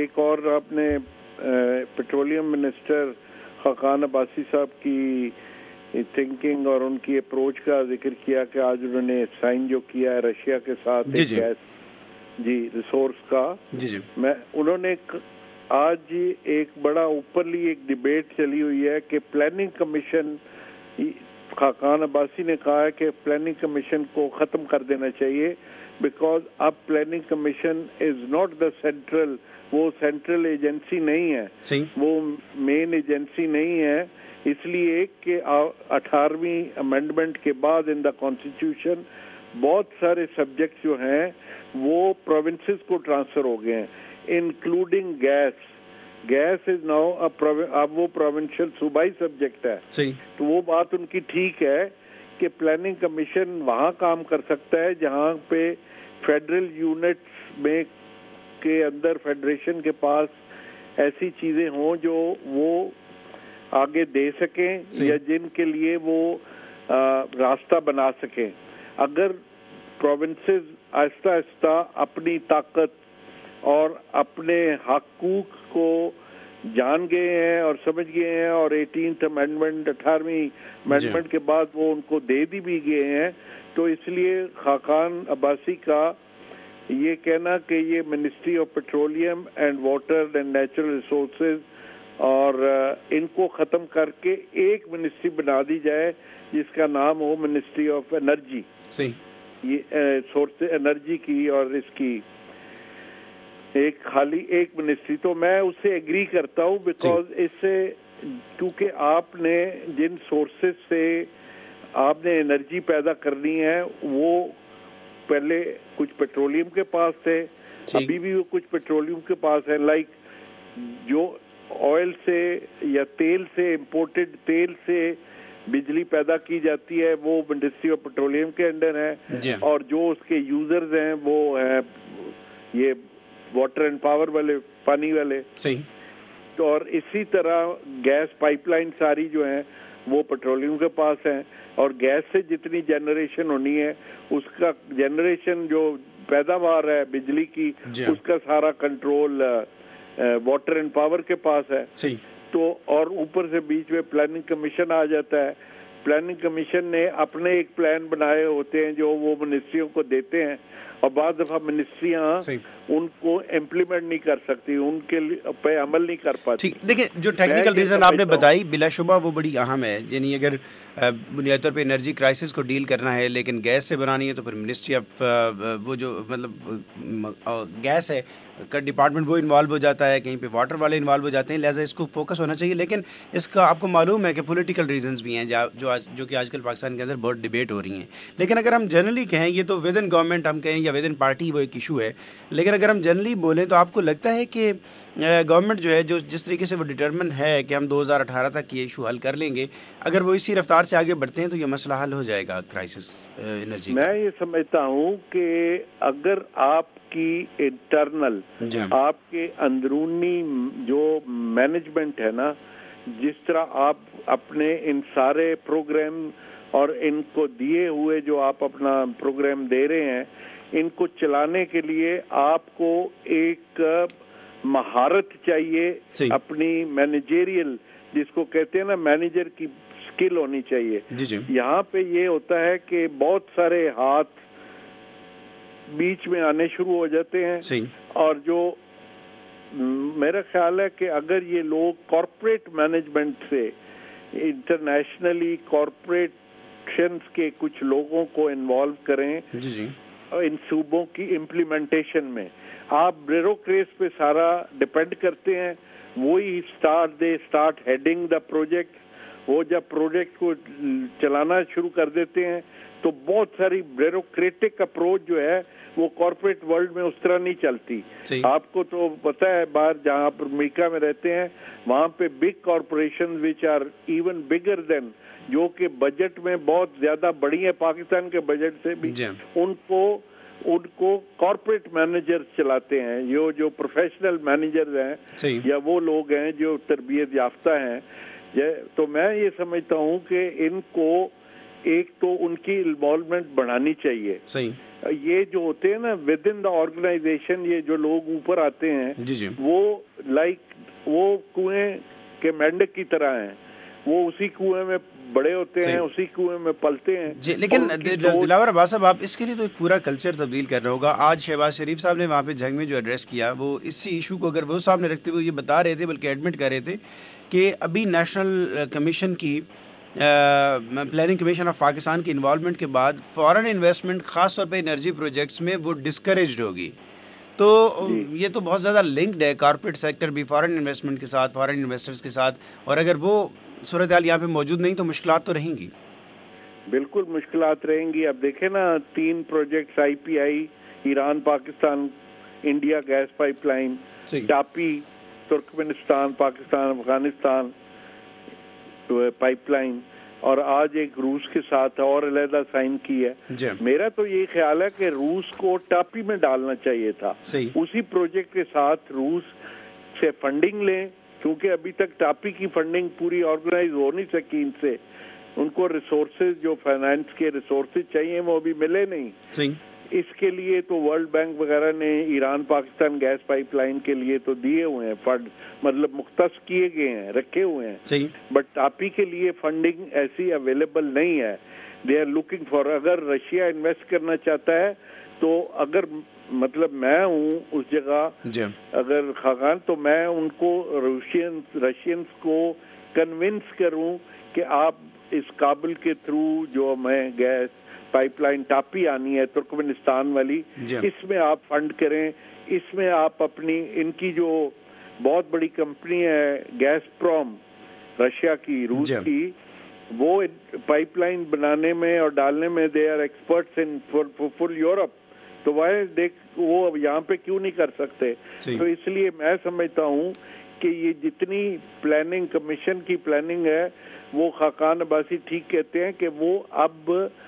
ایک اور آپ نے پیٹرولیم منسٹر خاقان عباسی صاحب کی تھنکنگ اور ان کی اپروچ کا ذکر کیا کہ آج انہوں نے سائن جو کیا ہے رشیا کے ساتھ ایک گیس ریسورس کا. انہوں نے آج ایک بڑا اوپرلی ایک ڈیبیٹ چلی ہوئی ہے کہ پلاننگ کمیشن، خاقان عباسی نے کہا ہے کہ پلاننگ کمیشن کو ختم کر دینا چاہیے بیکاز اب planning commission is not the central, وہ سینٹرل ایجنسی نہیں ہے، وہ مین ایجنسی نہیں ہے، اس لیے کہ 18ویں امینڈمنٹ کے بعد ان دا کانسٹیٹیوشن بہت سارے سبجیکٹ جو ہیں وہ پروونسز کو ٹرانسفر ہو گئے ہیں انکلوڈنگ گیس از ناؤ اب وہ پروونشل صوبائی سبجیکٹ ہے. تو وہ بات ان کی ٹھیک ہے کہ پلاننگ کمیشن وہاں کام کر سکتا ہے جہاں پہ فیڈرل یونٹس میں کے اندر فیڈریشن کے پاس ایسی چیزیں ہوں جو وہ آگے دے سکیں یا جن کے لیے وہ راستہ بنا سکیں. اگر پروونسز آہستہ آہستہ اپنی طاقت اور اپنے حقوق کو جان گئے ہیں اور سمجھ گئے ہیں اور 18th امینڈمنٹ 18ویں امینڈمنٹ کے بعد وہ ان کو دے دی بھی گئے ہیں، تو اس لیے خاقان عباسی کا یہ کہنا کہ یہ ministry of petroleum and water and natural resources اور ان کو ختم کر کے ایک منسٹری بنا دی جائے جس کا نام ہو منسٹری آف انرجی، یہ سورس انرجی کی اور اس کی ایک خالی ایک منسٹری. تو میں اس سے ایگری کرتا ہوں بیکاز اس سے کیونکہ آپ نے جن سورسز سے آپ نے انرجی پیدا کرنی ہے وہ پہلے کچھ پیٹرولیم کے پاس تھے، ابھی بھی وہ کچھ پیٹرولیم کے پاس ہے، لائک جو آئل سے یا تیل سے امپورٹڈ تیل سے بجلی پیدا کی جاتی ہے وہ منسٹری آف پیٹرولیم کے انڈر ہے، اور جو اس کے یوزرز ہیں وہ ہیں یہ واٹر اینڈ پاور والے، پانی والے. تو اور اسی طرح گیس پائپ لائن ساری جو ہیں وہ پیٹرولیم کے پاس ہیں، اور گیس سے جتنی جنریشن ہونی ہے اس کا جنریشن جو پیداوار ہے بجلی کی اس کا سارا کنٹرول واٹر اینڈ پاور کے پاس ہے. تو اور اوپر سے بیچ میں پلاننگ کمیشن آ جاتا ہے. پلاننگ کمیشن نے اپنے ایک پلان بنائے ہوتے ہیں جو وہ منسٹریوں کو دیتے ہیں، اور بعض دفعہ منسٹریاں ان کو امپلیمنٹ نہیں کر سکتی، ان کے پہ عمل نہیں کر پاتی. دیکھیں جو ٹیکنیکل ریزن آپ نے بتائی بلا شبہ وہ بڑی اہم ہے، یعنی اگر بنیادی طور پہ انرجی کرائسس کو ڈیل کرنا ہے لیکن گیس سے بنانی ہے تو پھر منسٹری آف وہ جو مطلب گیس ہے کا ڈپارٹمنٹ وہ انوالو ہو جاتا ہے، کہیں پہ واٹر والے انوالو ہو جاتے ہیں، لہٰذا اس کو فوکس ہونا چاہیے. لیکن اس کا آپ کو معلوم ہے کہ پولیٹیکل ریزنز بھی ہیں جو کہ آج کل پاکستان کے اندر بہت ڈیبیٹ ہو رہی ہیں. لیکن اگر ہم جنرلی کہیں یہ تو ود ان گورنمنٹ ہم کہیں یا ود ان پارٹی وہ ایک ایشو ہے، لیکن اگر ہم جنرلی بولیں تو آپ کو لگتا ہے کہ گورنمنٹ جو ہے جو جس طریقے سے وہ ڈٹرمن ہے کہ ہم 2018 تک یہ ایشو حل کر لیں گے، اگر وہ اسی رفتار سے آگے بڑھتے ہیں تو یہ مسئلہ حل ہو جائے گا کرائسس انرجی؟ میں یہ سمجھتا ہوں کہ اگر آپ کی انٹرنل آپ کے اندرونی جو مینجمنٹ ہے نا، جس طرح آپ اپنے ان سارے پروگرام اور ان کو دیے ہوئے جو آپ اپنا پروگرام دے رہے ہیں ان کو چلانے کے لیے آپ کو ایک مہارت چاہیے، اپنی مینیجریل جس کو کہتے ہیں نا مینیجر کی اسکل ہونی چاہیے. یہاں پہ یہ ہوتا ہے کہ بہت سارے ہاتھ بیچ میں آنے شروع ہو جاتے ہیں، اور جو میرا خیال ہے کہ اگر یہ لوگ کارپوریٹ مینجمنٹ سے انٹرنیشنلی کارپوریشنز کے کچھ لوگوں کو انوالو کریں ان صوبوں کی امپلیمنٹیشن میں. آپ بیوروکریس پہ سارا ڈپینڈ کرتے ہیں، وہی اسٹارٹ ہیڈنگ دا پروجیکٹ. وہ جب پروجیکٹ کو چلانا شروع کر دیتے ہیں تو بہت ساری بیوروکریٹک اپروچ جو ہے وہ کارپوریٹ ورلڈ میں اس طرح نہیں چلتی. آپ کو تو پتہ ہے باہر جہاں پر امریکہ میں رہتے ہیں وہاں پہ big corporation which are even bigger than, جو کہ بجٹ میں بہت زیادہ بڑی ہیں پاکستان کے بجٹ سے بھی، ان کو کارپوریٹ مینیجر چلاتے ہیں، جو پروفیشنل مینیجرز ہیں یا وہ لوگ ہیں جو تربیت یافتہ ہیں. تو میں یہ سمجھتا ہوں کہ ان کو ایک تو ان کی انوالومنٹ بڑھانی چاہیے. صحیح. یہ جو ہوتے ہیں نا ود ان دا آرگنائزیشن، یہ جو لوگ اوپر آتے ہیں جی جی وہ وہ کنویں کے مینڈک کی طرح ہیں، وہ اسی کنویں میں بڑے ہوتے ہیں، اسی کنویں میں پلتے ہیں. جی لیکن دلاور عباس صاحب، آپ اس کے لیے تو ایک پورا کلچر تبدیل کرنا ہوگا. آج شہباز شریف صاحب نے وہاں پہ جنگ میں جو ایڈریس کیا، وہ اسی ایشو کو اگر وہ سامنے رکھتے ہوئے یہ بتا رہے تھے، بلکہ ایڈمٹ کر رہے تھے کہ ابھی نیشنل کمیشن کی پلاننگ کمیشن آف پاکستان کی انوالومنٹ کے بعد فارن انویسٹمنٹ خاص طور پہ انرجی پروجیکٹس میں وہ ڈسکریجڈ ہوگی. تو یہ تو بہت زیادہ لنکڈ ہے کارپوریٹ سیکٹر بھی فارن انویسٹمنٹ کے ساتھ، فارن انویسٹرز کے ساتھ، اور اگر وہ صورتحال یہاں پہ موجود نہیں تو مشکلات تو رہیں گی. بالکل مشکلات رہیں گی. اب دیکھیں نا 3 projects I P I, Iran Pakistan India gas pipeline, TAPI Turkmenistan Pakistan Afghanistan pipeline, اور آج ایک روس کے ساتھ اور علیحدہ سائن کی ہے. میرا تو یہ خیال ہے کہ روس کو ٹاپی میں ڈالنا چاہیے تھا. اسی پروجیکٹ کے ساتھ روس سے فنڈنگ لیں، کیونکہ ابھی تک ٹاپی کی فنڈنگ پوری آرگنائز ہو نہیں سکی ان سے. ان کو ریسورسز جو فائنانس کے ریسورسز چاہیے وہ ابھی ملے نہیں. اس کے لیے تو ورلڈ بینک وغیرہ نے Iran Pakistan gas pipeline کے لیے تو دیے ہوئے ہیں فنڈ، مطلب مختص کیے گئے ہیں، رکھے ہوئے ہیں. بٹ ٹاپی کے لیے فنڈنگ ایسی اویلیبل نہیں ہے. دے آر لوکنگ فار، اگر رشیا انویسٹ کرنا چاہتا ہے تو اگر مطلب میں ہوں اس جگہ اگر خاقان، تو میں ان کو رشینز کو کنونس کروں کہ آپ اس کابل کے تھرو جو ہمیں گیس پائپ لائن ٹاپی آنی ہے ترکمنستان والی، اس میں آپ فنڈ کریں. اس میں آپ اپنی ان کی جو بہت بڑی کمپنی ہے گیس پروم رشیا کی، روس کی، وہ پائپ لائن بنانے میں اور ڈالنے میں they are experts in full Europe. تو وہ یہاں پہ کیوں نہیں کر سکتے؟ تو اس لیے میں سمجھتا ہوں کہ یہ جتنی پلاننگ کمیشن کی پلاننگ ہے، وہ خاقان عباسی ٹھیک کہتے ہیں کہ وہ اب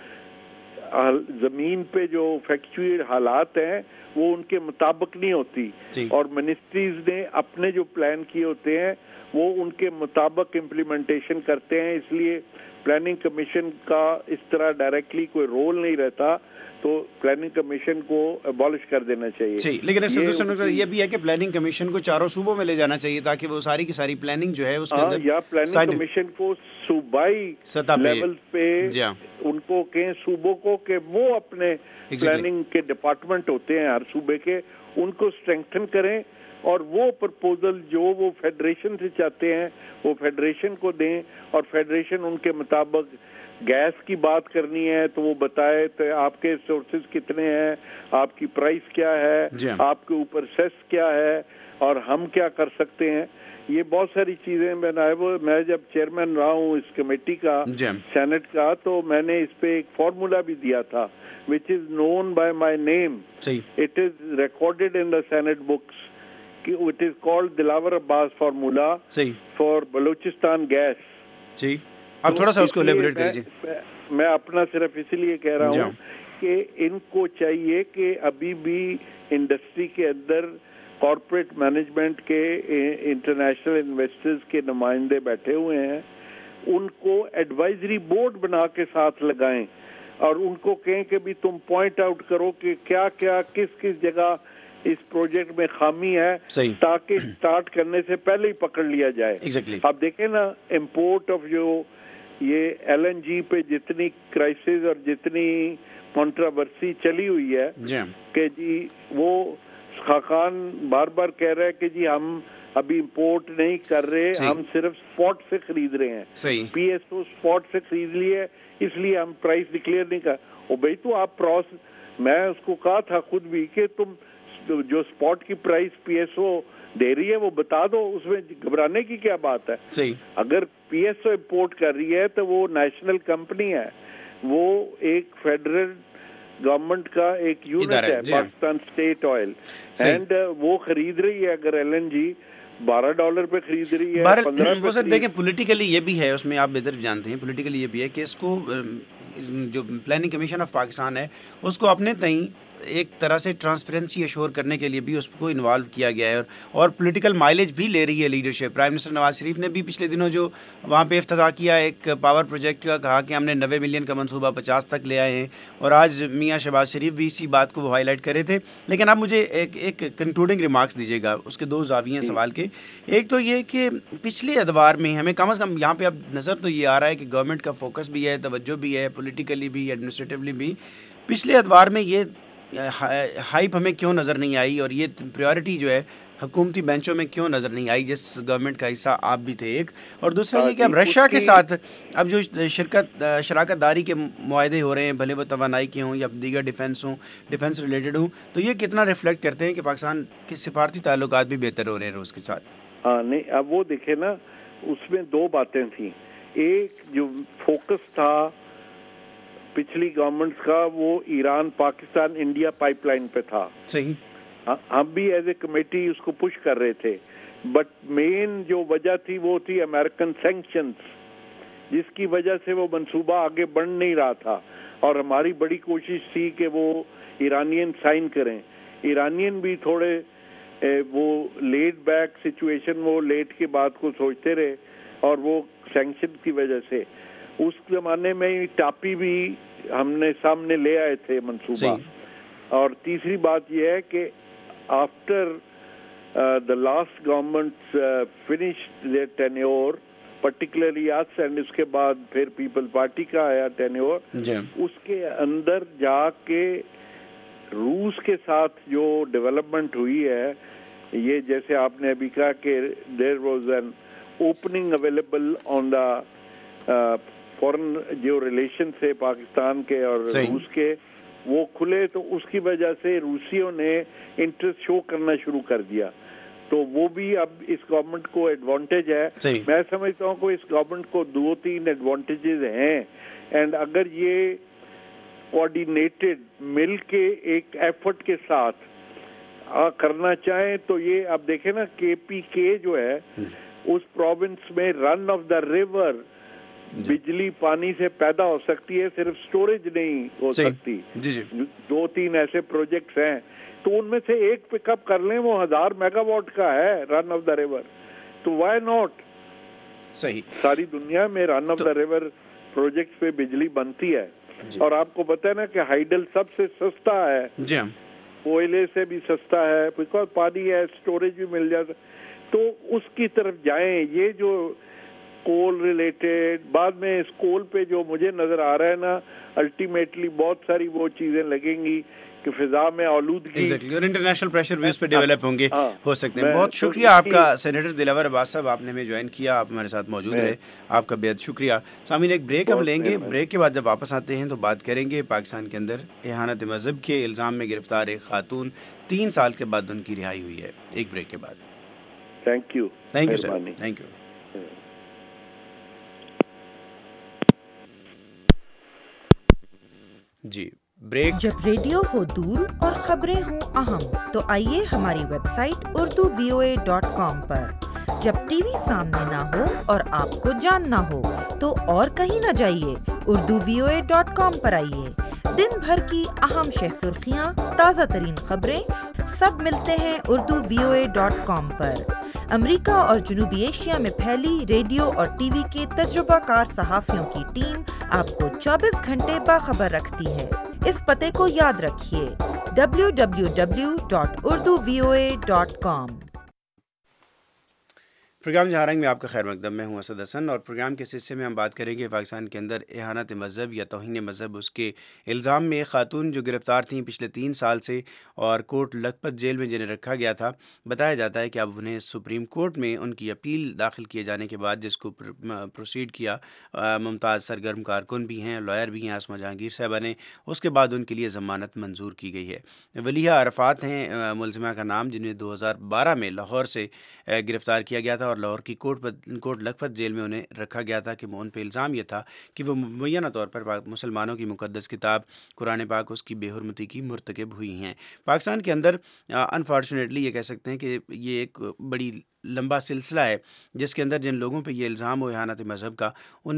زمین پہ جو فیکچوئل حالات ہیں وہ ان کے مطابق نہیں ہوتی، اور منسٹریز نے اپنے جو پلان کیے ہوتے ہیں وہ ان کے مطابق امپلیمنٹیشن کرتے ہیں. اس لیے پلاننگ کمیشن کا اس طرح ڈائریکٹلی کوئی رول نہیں رہتا، تو پلاننگ کمیشن کو ابالش کر دینا چاہیے. لیکن اس دوسرا نقطہ یہ بھی ہے کہ پلاننگ کمیشن کو 4 صوبوں میں لے جانا چاہیے تاکہ وہ ساری کی ساری پلاننگ جو ہے اس کے اندر، یا پلاننگ کمیشن کو صوبائی لیول پہ ان کو کہیں صوبوں کو کہ وہ اپنے پلاننگ کے ڈپارٹمنٹ ہوتے ہیں ہر صوبے کے، ان کو اسٹرینگتھن کریں، اور وہ پرپوزل جو وہ فیڈریشن سے چاہتے ہیں وہ فیڈریشن کو دیں، اور فیڈریشن ان کے مطابق گیس کی بات کرنی ہے تو وہ بتائے تو آپ کے سورسز کتنے ہیں، آپ کی پرائس کیا ہے، آپ کے اوپر سیس کیا ہے، اور ہم کیا کر سکتے ہیں. یہ بہت ساری چیزیں میں جب چیئرمین رہا ہوں اس کمیٹی کا سینٹ کا، تو میں نے اس پہ ایک فارمولا بھی دیا تھا which is known by my name. It is recorded in the Senate books. It is called Dilawar Abbas formula for Balochistan gas. آپ تھوڑا سا اس کو ایلیبریٹ کریے. میں اپنا صرف اس لیے کہہ رہا ہوں کہ ان کو چاہیے کہ ابھی بھی انڈسٹری کے اندر کارپوریٹ مینجمنٹ کے انٹرنیشنل انویسٹرز کے نمائندے بیٹھے ہوئے ہیں، ان کو ایڈوائزری بورڈ بنا کے ساتھ لگائیں اور ان کو کہیں کہ بھی تم پوائنٹ آؤٹ کرو کہ کیا کیا کس کس جگہ اس پروجیکٹ میں خامی ہے، تاکہ سٹارٹ کرنے سے پہلے ہی پکڑ لیا جائے. آپ دیکھیں نا امپورٹ آف جو یہ ایل این جی پہ جتنی کرائسس اور جتنی کنٹراورسی چلی ہوئی ہے کہ جی وہ خاقان بار بار کہہ رہے کہ جی ہم ابھی امپورٹ نہیں کر رہے، ہم صرف سپاٹ سے خرید رہے ہیں، پی ایس او سپاٹ سے خرید لیے، اس لیے ہم پرائس ڈکلیئر نہیں کر. او بھائی تو آپ میں اس کو کہا تھا خود بھی کہ تم جو سپاٹ کی پرائس پی ایس او دے رہی ہے وہ بتا دو، اس میں گھبرانے کی کیا بات ہے. اگر پی ایس او امپورٹ کر رہی ہے تو وہ نیشنل کمپنی ہے، وہ ایک فیڈرل گورنمنٹ کا ایک یونٹ ہے، پاکستان اسٹیٹ آئل، اینڈ وہ خرید رہی ہے اگر ایل این جی $12 پہ خرید رہی ہے، 15 پہ. دیکھیں پولیٹیکلی یہ بھی ہے، اس میں آپ بہتر جانتے ہیں، پولیٹیکلی یہ بھی ہے کہ اس کو جو پلاننگ کمیشن آف پاکستان ہے اس کو اپنے تئیں ایک طرح سے ٹرانسپیرنسی ایشور کرنے کے لیے بھی اس کو انوالو کیا گیا ہے, اور پولیٹیکل مائلیج بھی لے رہی ہے leadership. Prime minister Nawaz Sharif نے بھی پچھلے دنوں جو وہاں پہ افتتاح کیا ایک پاور پروجیکٹ کا, کہا کہ ہم نے 90 ملین کا منصوبہ 50 تک لے آئے ہیں, اور آج میاں شہباز شریف بھی اسی بات کو ہائی لائٹ کر رہے تھے. لیکن آپ مجھے ایک کنکلوڈنگ ریمارکس دیجیے گا, اس کے 2 زاویے ہیں سوال کے. ایک تو یہ کہ پچھلے ادوار میں ہمیں کم از کم یہاں پہ اب نظر تو یہ آ رہا ہے کہ گورنمنٹ کا فوکس بھی ہے, توجہ بھی ہے, پولیٹیکلی بھی, ایڈمنسٹریٹولی بھی. پچھلے ادوار میں یہ ہائپ ہمیں کیوں نظر نہیں آئی, اور یہ پریورٹی جو ہے حکومتی بینچوں میں کیوں نظر نہیں آئی, جس گورنمنٹ کا حصہ آپ بھی تھے ایک. اور دوسرا یہ کہ اب رشیا کے ساتھ اب جو شراکت داری کے معاہدے ہو رہے ہیں, بھلے وہ توانائی کے ہوں یا دیگر ڈیفنس ریلیٹڈ ہوں, تو یہ کتنا ریفلیکٹ کرتے ہیں کہ پاکستان کے سفارتی تعلقات بھی بہتر ہو رہے ہیں روس کے ساتھ. ہاں نہیں, اب وہ دیکھیں نا, اس میں 2 باتیں تھیں. ایک جو فوکس تھا پچھلی گورنمنٹس کا وہ Iran Pakistan India pipeline پہ تھا. صحیح, ہم بھی ایز اے کمیٹی اس کو پش کر رہے تھے, بٹ مین جو وجہ تھی وہ تھی امریکن سینکشنز, جس کی وجہ سے وہ منصوبہ آگے بڑھ نہیں رہا تھا. اور ہماری بڑی کوشش تھی کہ وہ ایرانین سائن کریں. ایرانین بھی تھوڑے وہ لیٹ بیک سچویشن, وہ لیٹ کے بعد کو سوچتے رہے, اور وہ سینکشن کی وجہ سے اس زمانے میں ٹاپی بھی ہم نے سامنے لے آئے تھے منصوبہ. اور تیسری بات یہ ہے کہ after the last governments finished their tenure, particularly us, and اس کے بعد پھر پیپل پارٹی کا آیا tenure, اس کے اندر جا کے روس کے ساتھ جو ڈیولپمنٹ ہوئی ہے, یہ جیسے آپ نے ابھی کہا کہ there was an opening available on the فورن جو ریلیشن سے پاکستان کے اور روس کے, وہ کھلے, تو اس کی وجہ سے روسیوں نے انٹرسٹ شو کرنا شروع کر دیا. تو وہ بھی اب اس گورنمنٹ کو ایڈوانٹیج ہے. میں سمجھتا ہوں کہ اس گورنمنٹ کو 2-3 ایڈوانٹیجز ہیں, اینڈ اگر یہ کوآرڈینیٹڈ مل کے ایک ایفرٹ کے ساتھ کرنا چاہیں تو یہ اب دیکھیں نا, KPK جو ہے اس پروونس میں رن آف دا ریور بجلی پانی سے پیدا ہو سکتی ہے, صرف سٹوریج نہیں ہو سکتی. 2-3 ایسے پروجیکٹس ہیں, تو ان میں سے ایک پک اپ کر لیں, وہ 1000 میگا واٹ کا ہے رن آف دا ریور, تو وائی ناٹ. صحیح, ساری دنیا میں run of the river projects پہ بجلی بنتی ہے. اور آپ کو پتہ ہے نا کہ ہائیڈل سب سے سستا ہے, کوئلے سے بھی سستا ہے, بیکاز پانی ہے, اسٹوریج بھی مل جاتا. تو اس کی طرف جائیں. یہ جو کول ریلیٹڈ, بعد میں اس کول پہ جو مجھے نظر آ رہا ہے نا, الٹیمیٹلی بہت ساری وہ چیزیں لگیں گی کہ فضا میں آلودگی, اور انٹرنیشنل پریشر بھی اس پہ ڈیولپ ہوں گے, ہو سکتے ہیں. بہت شکریہ آپ کا سینیٹر دلاور عباس صاحب, آپ نے ہمیں جوائن کیا, آپ ہمارے ساتھ موجود رہے, آپ کا بہت شکریہ. سامعین, ایک بریک ہم لیں گے, بریک کے بعد جب واپس آتے ہیں تو بات کریں گے پاکستان کے اندر اہانت مذہب کے الزام میں گرفتار ایک خاتون, 3 سال کے بعد ان کی رہائی ہوئی ہے. ایک بریک کے بعد. Thank you sir, thank you. جی, بریک. جب ریڈیو ہو دور اور خبریں ہوں اہم, تو آئیے ہماری ویب سائٹ urduvoa.com پر. جب ٹی وی سامنے نہ ہو اور آپ کو جاننا ہو تو اور کہیں نہ جائیے, urduvoa.com پر آئیے. دن بھر کی اہم سرخیاں, تازہ ترین خبریں, سب ملتے ہیں urduvoa.com پر. امریکہ اور جنوبی ایشیا میں پھیلی ریڈیو اور ٹی وی کے تجربہ کار صحافیوں کی ٹیم آپ کو 24 گھنٹے باخبر رکھتی ہے. اس پتے کو یاد رکھیے, www.urduvoa.com. پروگرام جہاں رنگ میں آپ کا خیر مقدم. میں ہوں اسد حسن, اور پروگرام کے حصے میں ہم بات کریں گے پاکستان کے اندر اہانت مذہب یا توہین مذہب, اس کے الزام میں ایک خاتون جو گرفتار تھیں پچھلے 3 سال سے, اور کوٹ لکھپت جیل میں جنہیں رکھا گیا تھا. بتایا جاتا ہے کہ اب انہیں سپریم کورٹ میں ان کی اپیل داخل کیے جانے کے بعد, جس کو پروسیڈ کیا ممتاز سرگرم کارکن بھی ہیں, لائر بھی ہیں, آسمہ جہانگیر صاحبہ نے, اس کے بعد ان کے لیے ضمانت منظور کی گئی ہے. ولیہ عرفات ہیں ملزمہ کا نام, جنہیں 2012 میں لاہور سے گرفتار کیا گیا تھا, اور لاہور کی کوٹ لکھپت جیل میں انہیں رکھا گیا تھا کہ ان پہ الزام یہ تھا کہ وہ مبینہ طور پر مسلمانوں کی مقدس کتاب قرآن پاک, اس کی بے حرمتی کی مرتکب ہوئی ہیں. پاکستان کے اندر انفارچونیٹلی یہ کہہ سکتے ہیں کہ یہ ایک بڑی لمبا سلسلہ ہے جس کے اندر جن لوگوں پہ یہ الزام ہو اہانت مذہب کا, انہیں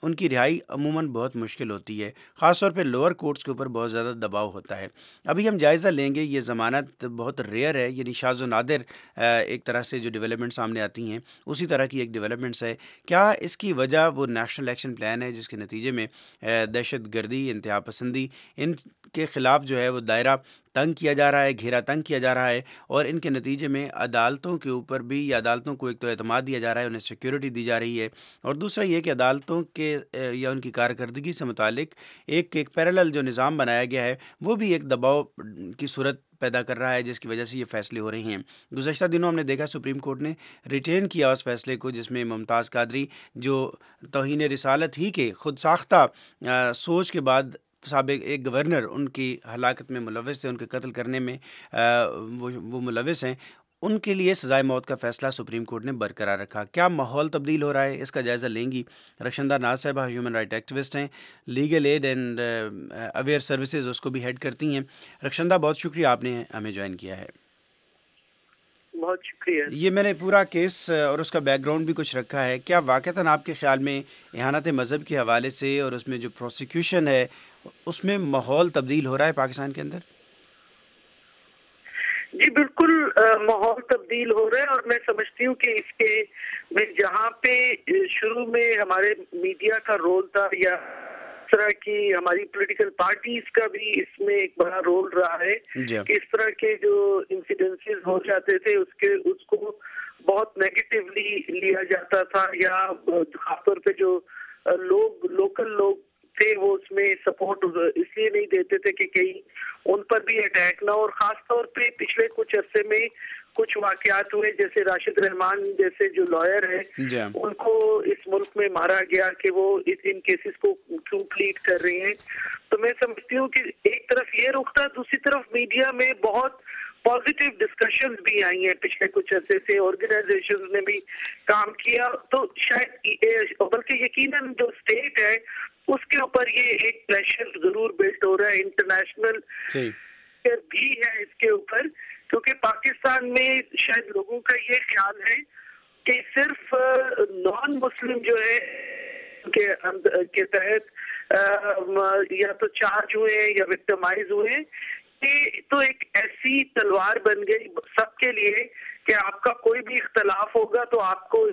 ان کی رہائی عموماً بہت مشکل ہوتی ہے، خاص طور پہ لوور کورٹس کے اوپر بہت زیادہ دباؤ ہوتا ہے۔ ابھی ہم جائزہ لیں گے، یہ ضمانت بہت ریئر ہے، یعنی شاذ و نادر ایک طرح سے جو ڈیولپمنٹ سامنے آتی ہیں اسی طرح کی ایک ڈیولپمنٹس ہے۔ کیا اس کی وجہ وہ نیشنل ایکشن پلان ہے جس کے نتیجے میں دہشت گردی، انتہا پسندی، ان کے خلاف جو ہے وہ دائرہ تنگ کیا جا رہا ہے، گھیرا تنگ کیا جا رہا ہے، اور ان کے نتیجے میں عدالتوں کے اوپر بھی، یا عدالتوں کو ایک تو اعتماد دیا جا رہا ہے، انہیں سیکیورٹی دی جا رہی ہے، اور دوسرا یہ کہ عدالتوں کے یا ان کی کارکردگی سے متعلق ایک پیرالل جو نظام بنایا گیا ہے وہ بھی ایک دباؤ کی صورت پیدا کر رہا ہے، جس کی وجہ سے یہ فیصلے ہو رہے ہیں۔ گزشتہ دنوں ہم نے دیکھا سپریم کورٹ نے ریٹین کیا اس فیصلے کو جس میں ممتاز قادری جو توہین رسالت ہی کے خود ساختہ سوچ کے بعد سابق ایک گورنر ان کی ہلاکت میں ملوث تھے، ان کے قتل کرنے میں وہ ملوث ہیں، ان کے لیے سزائے موت کا فیصلہ سپریم کورٹ نے برقرار رکھا۔ کیا ماحول تبدیل ہو رہا ہے؟ اس کا جائزہ لیں گی رخشندہ ناز صاحبہ، ہیومن رائٹ ایکٹیوسٹ ہیں، legal aid and aware services اس کو بھی ہیڈ کرتی ہیں۔ رخشندہ، بہت شکریہ آپ نے ہمیں جوائن کیا ہے۔ بہت شکریہ۔ یہ میں نے پورا کیس اور اس کا بیک گراؤنڈ بھی کچھ رکھا ہے، کیا واقعتاً آپ کے خیال میں اہانت مذہب کے حوالے سے اور اس میں جو پروسیکیوشن ہے اس میں ماحول تبدیل ہو رہا ہے پاکستان کے اندر؟ جی بالکل، ماحول تبدیل ہو رہا ہے، اور میں سمجھتی ہوں کہ اس کے میں جہاں پہ شروع میں ہمارے میڈیا کا رول تھا، یا اس طرح کی ہماری پولیٹیکل پارٹیز کا بھی اس میں ایک بڑا رول رہا ہے کہ اس طرح کے جو انسیڈنسز ہو جاتے تھے اس کو بہت نیگیٹیولی لیا جاتا تھا، یا خاص طور پہ جو لوکل لوگ تھے وہ اس میں سپورٹ اس لیے نہیں دیتے تھے کہ کہیں ان پر بھی اٹیک نہ ہو۔ اور خاص طور پہ پچھلے کچھ عرصے میں کچھ واقعات ہوئے، جیسے راشد رحمان جیسے جو لائر ہے ان کو اس ملک میں مارا گیا کہ وہ ان کیسز کو کیوں پلیڈ کر رہے ہیں۔ تو میں سمجھتی ہوں کہ ایک طرف یہ رخ تھا، دوسری طرف میڈیا میں بہت پازیٹیو ڈسکشنز بھی آئی ہیں پچھلے کچھ عرصے سے، آرگنائزیشنز نے بھی کام کیا، تو شاید بلکہ یقیناً جو اسٹیٹ ہے اس کے اوپر یہ ایک پریشر ضرور بلڈ ہو رہا ہے، انٹرنیشنل بھی ہے اس کے اوپر، کیونکہ پاکستان میں شاید لوگوں کا یہ خیال ہے کہ صرف نان مسلم جو ہے کے تحت یا تو چارج ہوئے ہیں یا وکٹمائز ہوئے، یہ تو ایک ایسی تلوار بن گئی سب کے لیے کہ آپ کا کوئی بھی اختلاف ہوگا تو آپ کو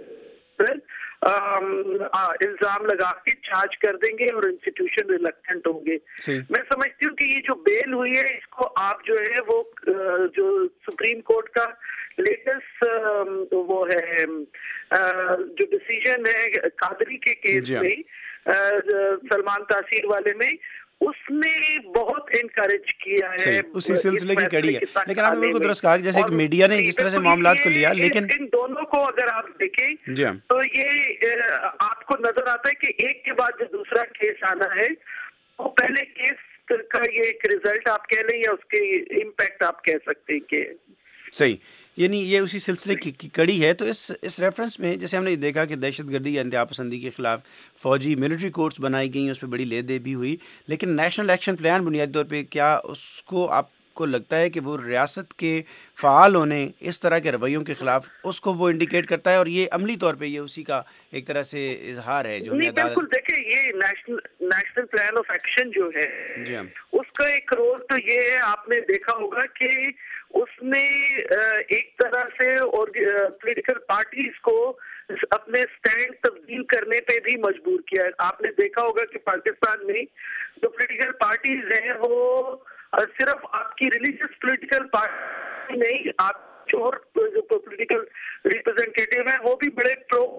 الزام لگا کے چارج کر دیں گے اور انسٹیٹیوشن ریلکٹنٹ ہوں گے۔ میں سمجھتی ہوں کہ یہ جو بیل ہوئی ہے اس کو آپ جو ہے وہ جو سپریم کورٹ کا لیٹسٹ وہ ہے جو ڈیسیژن ہے قادری کے کیس میں، سلمان تاثیر والے میں، اس نے بہت انکریج کیا ہے، اسی سلسلے کی کڑی ہے۔ لیکن آپ نے بالکل درست کہا کہ جیسے کہ میڈیا نے جس طرح سے معاملات کو لیا، لیکن ان دونوں کو اگر آپ دیکھیں تو یہ آپ کو نظر آتا ہے کہ ایک کے بعد جو دوسرا کیس آنا ہے وہ پہلے کیس کا یہ ایک ریزلٹ آپ کہہ لیں یا اس کے امپیکٹ آپ کہہ سکتے ہیں کہ صحیح، یعنی یہ اسی سلسلے کی کڑی ہے۔ تو اس ریفرنس میں جیسے ہم نے دیکھا کہ دہشت گردی یا انتہا پسندی کے خلاف فوجی ملٹری کورٹس بنائی گئیں، اس پہ بڑی لے دے بھی ہوئی، لیکن نیشنل ایکشن پلان بنیادی طور پہ کیا اس کو آپ کو لگتا ہے کہ وہ ریاست کے فعال ہونے اس طرح کے رویوں کے خلاف اس کو وہ انڈیکیٹ کرتا ہے، اور یہ عملی طور پہ یہ اسی کا ایک طرح سے اظہار ہے جو ہمیں عدالت؟ بالکل، دیکھیں یہ نیشنل پلان آف ایکشن جو ہے اس کا ایک رول تو یہ ہے، آپ نے دیکھا ہوگا کہ اس نے ایک طرح سے اور پولیٹیکل پارٹیز کو اپنے سٹینڈ تبدیل کرنے پہ بھی مجبور کیا ہے۔ آپ نے دیکھا ہوگا کہ پاکستان میں جو پولیٹیکل پارٹیز ہیں وہ صرف آپ کی ریلیجیس پولیٹیکل پارٹی نہیں، آپ جو پولیٹیکل ریپرزینٹیٹیو ہیں وہ بھی بڑے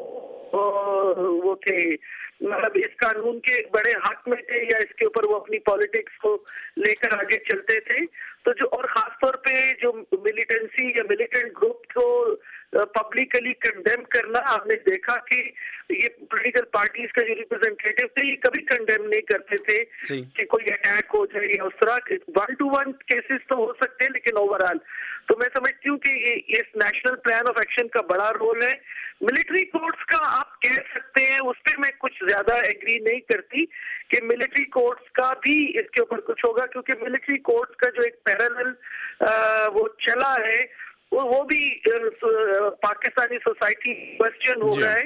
وہ تھے، مطلب اس قانون کے بڑے حق میں تھے، یا اس کے اوپر وہ اپنی پالیٹکس کو لے کر آگے چلتے تھے۔ تو جو اور خاص طور پہ جو ملیٹنسی یا ملیٹنٹ گروپ کو پبلکلی کنڈیم کرنا، آپ نے دیکھا کہ یہ پولیٹیکل پارٹیز کا جو ریپرزینٹیٹیو تھے یہ کبھی کنڈیم نہیں کرتے تھے کہ کوئی اٹیک ہو جائے یا اس طرح 1-to-1 کیسز تو ہو سکتے ہیں، لیکن اوور آل تو میں سمجھتی ہوں کہ یہ اس نیشنل پلان آف ایکشن کا بڑا رول ہے۔ ملٹری کورٹس کا آپ کہہ سکتے ہیں، اس پہ میں کچھ زیادہ ایگری نہیں کرتی کہ ملٹری کورٹس کا بھی اس کے اوپر کچھ ہوگا، کیونکہ ملٹری کورٹس کا جو ایک پیرالل وہ چلا ہے وہ بھی پاکستانی سوسائٹی کوسچن ہو رہا ہے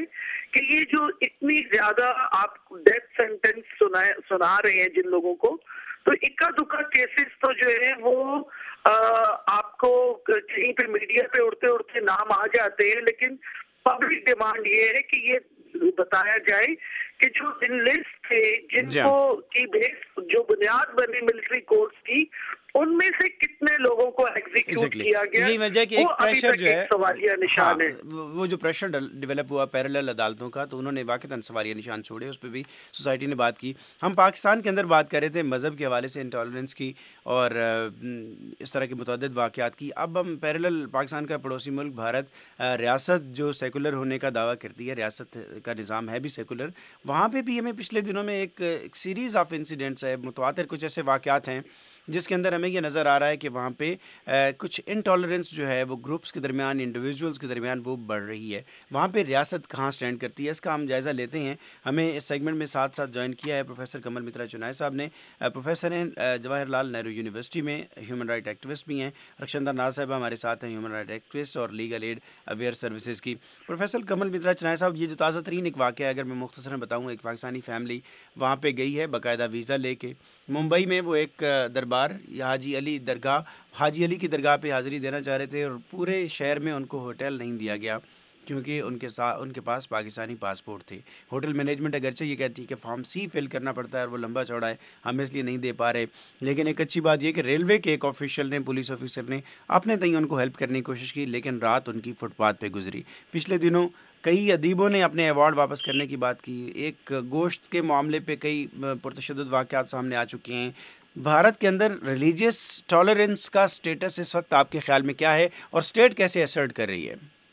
کہ یہ جو اتنی زیادہ آپ ڈیتھ سینٹینس سنا رہے ہیں جن لوگوں کو، تو اکا دکا کیسز تو جو ہے وہ آپ کو کہیں پہ میڈیا پہ اڑتے اڑتے نام آ جاتے ہیں، لیکن پبلک ڈیمانڈ یہ ہے کہ یہ بتایا جائے کہ جو انلسٹ تھے جن کو کی بیس جو بنیاد بنی ملٹری کورس کی، ان میں سے کتنے لوگوں کو ایگزیکیوٹ کیا گیا، یہی وجہ کہ وہ ابھی تک ایک سوالیہ نشان ہے۔ وہ جو پریشر ڈیولپ ہوا پیرالل عدالتوں کا، تو انہوں نے واقعتاً سوالیہ نشان چھوڑے، اس پہ بھی سوسائٹی نے بات کی۔ ہم پاکستان کے اندر بات کر رہے تھے مذہب کے حوالے سے انٹالرنس کی اور اس طرح کے متعدد واقعات کی۔ اب ہم پیرالل پاکستان کا پڑوسی ملک بھارت، ریاست جو سیکولر ہونے کا دعویٰ کرتی ہے، ریاست کا نظام ہے بھی سیکولر، وہاں پہ بھی ہمیں پچھلے دنوں میں ایک سیریز آف انسیڈنٹس ہے، متواتر کچھ ایسے واقعات ہیں جس کے اندر ہمیں یہ نظر آ رہا ہے کہ وہاں پہ کچھ انٹالرنس جو ہے وہ گروپس کے درمیان، انڈیویجولز کے درمیان وہ بڑھ رہی ہے۔ وہاں پہ ریاست کہاں سٹینڈ کرتی ہے، اس کا ہم جائزہ لیتے ہیں۔ ہمیں اس سیگمنٹ میں ساتھ ساتھ جوائن کیا ہے پروفیسر کمل مترا چنائے صاحب نے۔ پروفیسر ہیں جواہر لال نہرو یونیورسٹی میں، ہیومن رائٹ ایکٹیوسٹ بھی ہیں۔ رخشندہ ناز صاحبہ ہمارے ساتھ ہیں، ہیومن رائٹ ایکٹیوسٹ اور لیگل ایڈ اویئر سروسز کی۔ پروفیسر کمل مترا چنائے صاحب، یہ جو تازہ ترین ایک واقعہ ہے، اگر میں مختصراً بتاؤں، ایک پاکستانی فیملی وہاں پہ گئی ہے باقاعدہ ویزا لے کے ممبئی میں، وہ ایک دربار حاجی علی کی درگاہ پہ حاضری دینا چاہ رہے تھے، اور پورے شہر میں ان کو ہوٹل نہیں دیا گیا کیونکہ ان کے پاس پاکستانی پاسپورٹ تھے۔ ہوٹل مینجمنٹ اگرچہ یہ کہتی ہے کہ فارم سی فل کرنا پڑتا ہے اور وہ لمبا چوڑا ہے، ہم اس لیے نہیں دے پا رہے، لیکن ایک اچھی بات یہ کہ ریلوے کے ایک آفیشیل نے، پولیس آفیسر نے اپنے تئیں ان کو ہیلپ کرنے کی کوشش کی، لیکن رات ان کی فٹ پاتھ پہ گزری۔ پچھلے دنوں کئی ادیبوں نے اپنے ایوارڈ واپس کرنے کی بات کی۔ ایک گوشت کے معاملے پہ کئی پرتشدد واقعات سامنے آ چکے ہیں۔ بھارت کے اندر ریلیجیس ٹالرنس کا سٹیٹس اس وقت آپ کے خیال میں کیا ہے، اور اسٹیٹ کیسے اسرٹ کر رہی ہے؟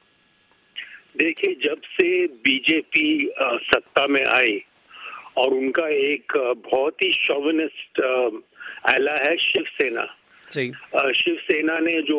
دیکھیے، جب سے بی جے پی سत्ता میں آئی اور ان کا ایک بہت ہی شوونسٹ آلہ ہے شیو سینا۔ شیو سینا نے جو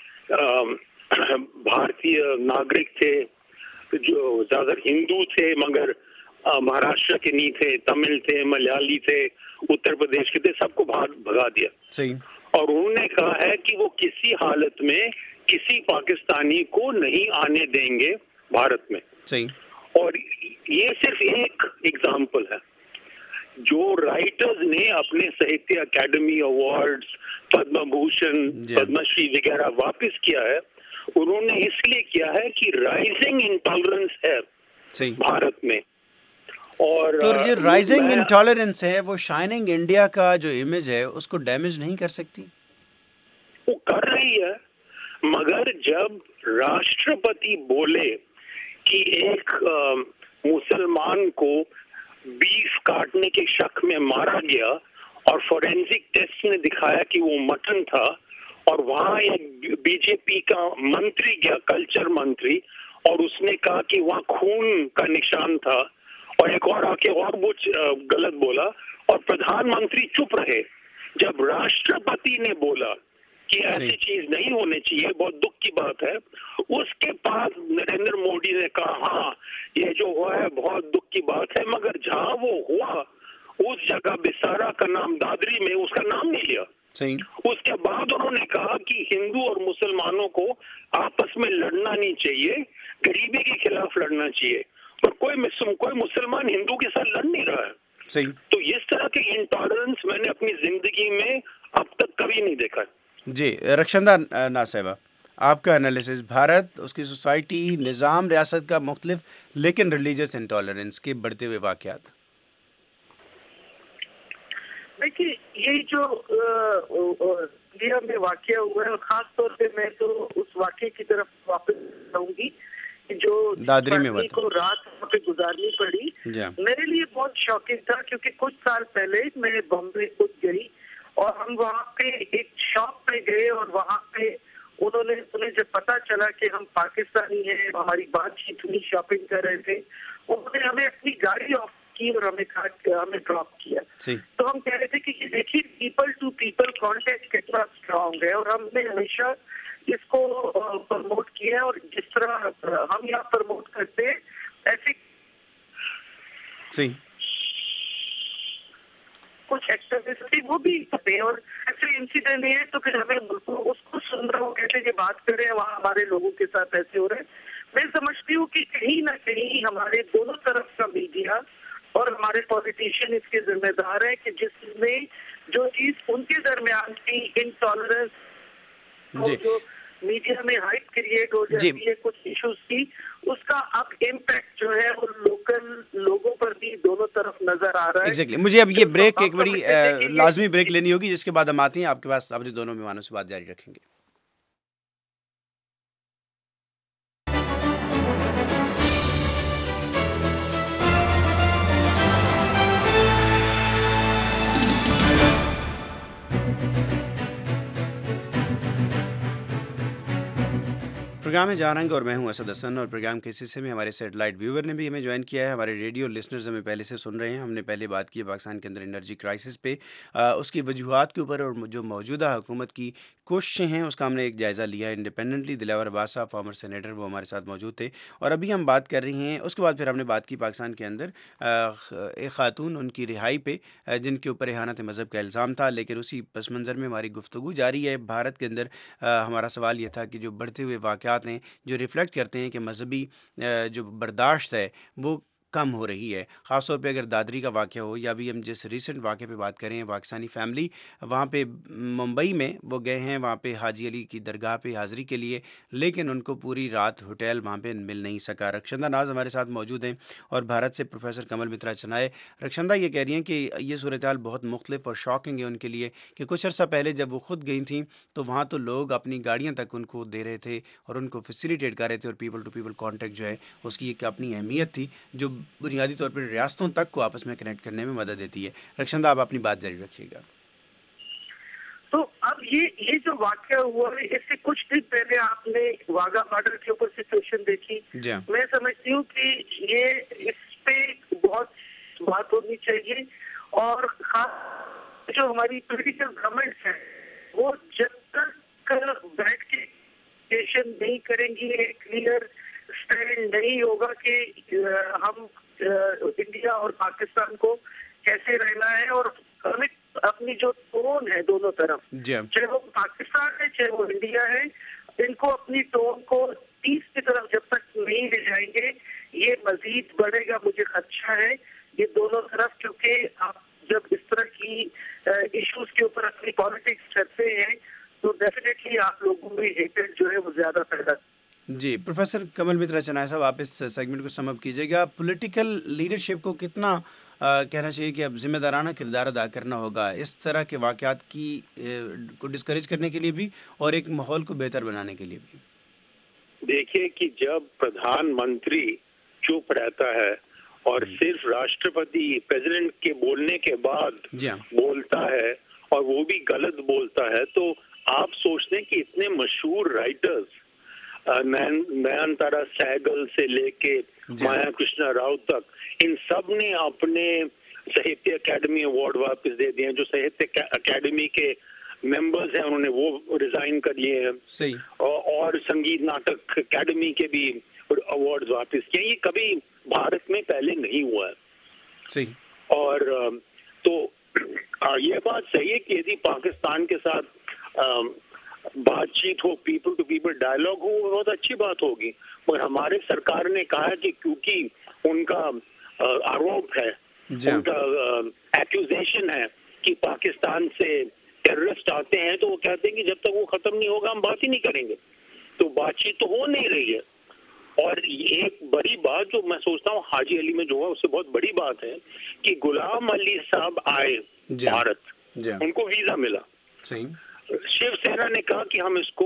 بھارتی ناگرک تھے، جو زیادہ ہندو تھے مگر مہاراشٹر کے نہیں تھے، تمل تھے، ملیالی تھے، اتر پردیش کے تھے، سب کو بھگا دیا۔ اور انہوں نے کہا ہے کہ وہ کسی حالت میں کسی پاکستانی کو نہیں آنے دیں گے بھارت میں۔ اور یہ صرف ایک ایگزامپل ہے۔ جو رائٹرز نے اپنے ساہتیہ اکیڈمی ایوارڈز، پدم بھوشن، پدم شری وغیرہ واپس کیا ہے، انہوں نے اس لیے کیا ہے کہ رائزنگ انٹالرنس ہے بھارت میں۔ اور تو جو رائزنگ انٹالرنس ہے وہ شائننگ انڈیا کا جو امیج ہے اس کو ڈیمیج نہیں کر سکتی؟ وہ کر رہی ہے، مگر جب راشٹرپتی بولے کہ ایک مسلمان کو بیف کاٹنے کے شک میں مارا گیا اور فورینسک ٹیسٹ نے دکھایا کہ وہ مٹن تھا، اور وہاں ایک بی جے پی کا منتری گیا، کلچر منتری، اور اس نے کہا کہ وہاں خون کا نشان تھا، اور ایک اور آ کے اور کچھ غلط بولا، اور پردھان منتری چپ رہے۔ جب راشٹرپتی نے بولا کہ ایسی چیز نہیں ہونی چاہیے، بہت دکھ کی بات ہے، اس کے بعد نریندر مودی نے کہا ہاں یہ جو ہوا ہے بہت دکھ کی بات ہے، مگر جہاں وہ ہوا اس جگہ بسارا کا نام دادری میں اس کا نام نہیں لیا۔ اس کے بعد انہوں نے کہا کہ ہندو اور مسلمانوں کو آپس میں لڑنا نہیں چاہیے، غریبی کے خلاف لڑنا چاہیے، اور کوئی مسلمان ہندو کے ساتھ لڑ نہیں رہا ہے۔ تو اس طرح کے انٹالرنس میں نے اپنی زندگی میں اب تک کبھی نہیں دیکھا۔ جی رخشندہ ناز صاحبہ، آپ کا انالیسس، بھارت، اس کی سوسائٹی، نظام ریاست کا مختلف لیکن ریلیجس انٹالرنس کے بڑھتے ہوئے واقعات۔ دیکھیے، یہ جو انڈیا میں واقعہ ہوا ہے، اور خاص طور پہ میں تو اس واقعے کی طرف واپس جاؤں گی جو دادری میں کو رات وہاں پہ گزارنی پڑی۔ میرے لیے بہت شاکنگ تھا، کیونکہ کچھ سال پہلے میں بامبے خود گئی اور ہم وہاں پہ ایک شاپ پہ گئے، اور وہاں پہ انہیں جب پتا چلا کہ ہم پاکستانی ہیں، ہماری بات چیت ہوئی، شاپنگ کر رہے تھے، انہوں نے ہمیں اپنی گاڑی آف کی اور ہمیں کہا کہ ہمیں ڈراپ کیا۔ تو ہم کہہ رہے تھے کہ دیکھیے پیپل ٹو پیپل کانٹیکٹ کتنا اسٹرانگ ہے، اور ہم نے ہمیشہ اس کو پروموٹ کیا ہے، اور جس طرح ہم یہاں پروموٹ کرتے ہیں ایسے کچھ ایکٹیویسٹی وہ بھی کرتے ہیں۔ اور ایکچولی انسیڈنٹ یہ ہے تو پھر ہمیں اس کو سن رہا ہوں، کہتے ہیں کہ بات کریں وہاں ہمارے لوگوں کے ساتھ ایسے ہو رہے ہیں، میں سمجھتی ہوں کہ کہیں نہ کہیں ہمارے دونوں طرف کا میڈیا اور ہمارے پولیٹیشین اس کے ذمہ دار ہیں کہ جس میں جو چیز ان کے درمیان کی انٹالرنس جو میڈیا میں ہائپ کریٹ ہو جاتی ہے کچھ ایشوز کی، اس کا اب امپیکٹ جو ہے وہ لوکل لوگوں پر بھی دونوں طرف نظر آ رہا ہے. ایگزیکٹلی مجھے اب یہ بریک ایک بڑی لازمی بریک لینی ہوگی، جس کے بعد ہم آتے ہیں آپ کے پاس، اپنے دونوں مہمانوں سے بات جاری رکھیں گے. پروگرام میں جا رہے ہیں اور میں ہوں اسد حسن، اور پروگرام کے اس حصے میں ہمارے سیٹلائٹ ویور نے بھی ہمیں جوائن کیا ہے. ہمارے ریڈیو لسنرز ہمیں پہلے سے سن رہے ہیں. ہم نے پہلے بات کی پاکستان کے اندر انرجی کرائسس پہ، اس کی وجوہات کے اوپر، اور جو موجودہ حکومت کی کوششیں ہیں اس کا ہم نے ایک جائزہ لیا انڈیپینڈنٹلی. دلاور عباس صاحب فارمر سینیٹر، وہ ہمارے ساتھ موجود تھے، اور ابھی ہم بات کر رہے ہیں. اس کے بعد پھر ہم نے بات کی پاکستان کے اندر ایک خاتون، ان کی رہائی پہ، جن کے اوپر اہانت مذہب کا الزام تھا. لیکن اسی پس منظر میں ہماری گفتگو جاری ہے. بھارت کے اندر ہمارا سوال یہ تھا کہ جو بڑھتے ہوئے واقعات ہیں جو ریفلیکٹ کرتے ہیں کہ مذہبی جو برداشت ہے وہ کم ہو رہی ہے، خاص طور پہ اگر دادری کا واقعہ ہو، یا بھی ہم جس ریسنٹ واقعے پہ بات کریں، پاکستانی فیملی وہاں پہ ممبئی میں وہ گئے ہیں وہاں پہ حاجی علی کی درگاہ پہ حاضری کے لیے، لیکن ان کو پوری رات ہوٹل وہاں پہ مل نہیں سکا. رکشندہ ناز ہمارے ساتھ موجود ہیں، اور بھارت سے پروفیسر کمل مترا چنائے. رکشندہ یہ کہہ رہی ہیں کہ یہ صورتحال بہت مختلف اور شاکنگ ہے ان کے لیے، کہ کچھ عرصہ پہلے جب وہ خود گئی تھیں تو وہاں تو لوگ اپنی گاڑیاں تک ان کو دے رہے تھے اور ان کو فیسیلیٹیٹ کر رہے تھے، اور پیپل ٹو پیپل کانٹیکٹ جو ہے اس کی ایک اپنی اہمیت تھی جو بنیادی طور پر ریاستوں تک کو آپس میں کنیکٹ کرنے میں مدد دیتی ہے. رکشندہ آپ اپنی بات جاری رکھیے گا. تو اب یہ جو واقعہ ہوا ہے، اس سے کچھ دن پہلے آپ نے واگا بارڈر کے اوپر سچویشن دیکھی. میں سمجھتی ہوں کہ یہ اس پہ بہت بات ہونی چاہیے، اور خاص جو ہماری پولیٹیکل گورنمنٹ ہے وہ جب تک بیٹھ کے نہیں کریں گی، ایک کلیئر اسٹینڈ نہیں ہوگا کہ ہم انڈیا اور پاکستان کو کیسے رہنا ہے، اور ہمیں اپنی جو ٹون ہے دونوں طرف، چاہے وہ پاکستان ہے چاہے وہ انڈیا ہے، ان کو اپنی ٹون کو 30 کی طرف جب تک نہیں لے جائیں گے یہ مزید بڑھے گا. مجھے خدشہ ہے یہ دونوں طرف، کیونکہ آپ جب اس طرح کی ایشوز کے اوپر اپنی پالیٹکس کرتے ہیں تو ڈیفینیٹلی آپ لوگوں میں ہیٹڈ جو ہے وہ زیادہ پیدا. جی پروفیسر کمل مترا چنائے صاحب، آپ اس سیگمنٹ کو سم اپ کیجیے گا. پولیٹیکل لیڈرشپ کو کتنا کہنا چاہیے کہ اب ذمہ دارانہ کردار ادا کرنا ہوگا اس طرح کے واقعات کی کو ڈسکریج کرنے کے لیے بھی اور ایک ماحول کو بہتر بنانے کے لیے بھی؟ دیکھیے کہ جب پردھان منتری چپ رہتا ہے اور صرف راشٹرپتی پریزیڈنٹ کے بولنے کے بعد بولتا ہے اور وہ بھی غلط بولتا ہے، تو آپ سوچتے ہیں کہ اتنے مشہور رائٹرز نین تارا سہگل سے لے کے مایا کرشنا راؤ تک، ان سب نے اپنے ساہتیہ اکیڈمی ایوارڈ واپس دے دیے ہیں. جو ساہتیہ اکیڈمی کے ممبرز ہیں انہوں نے وہ ریزائن کر لیے ہیں، اور سنگیت ناٹک اکیڈمی کے بھی ایوارڈ واپس کیے. یہ کبھی بھارت میں پہلے نہیں ہوا ہے. اور تو یہ بات صحیح ہے کہ یدی پاکستان کے ساتھ بات چیت ہو، پیپل ٹو پیپل ڈائلاگ ہو، وہ بہت اچھی بات ہوگی. مگر ہمارے سرکار نے کہا کہ کیونکہ ان کا آروپ ہے، ان کا ایکوزیشن ہے کہ پاکستان سے ٹیررسٹ آتے ہیں، تو وہ کہتے ہیں کہ جب تک وہ ختم نہیں ہوگا ہم بات ہی نہیں کریں گے. تو بات چیت تو ہو نہیں رہی ہے. اور ایک بڑی بات جو میں سوچتا ہوں حاجی علی میں جو ہوا اس سے بہت بڑی بات ہے کہ غلام علی صاحب آئے بھارت، ان کو ویزا ملا. شیو سینا نے کہا کہ ہم اس کو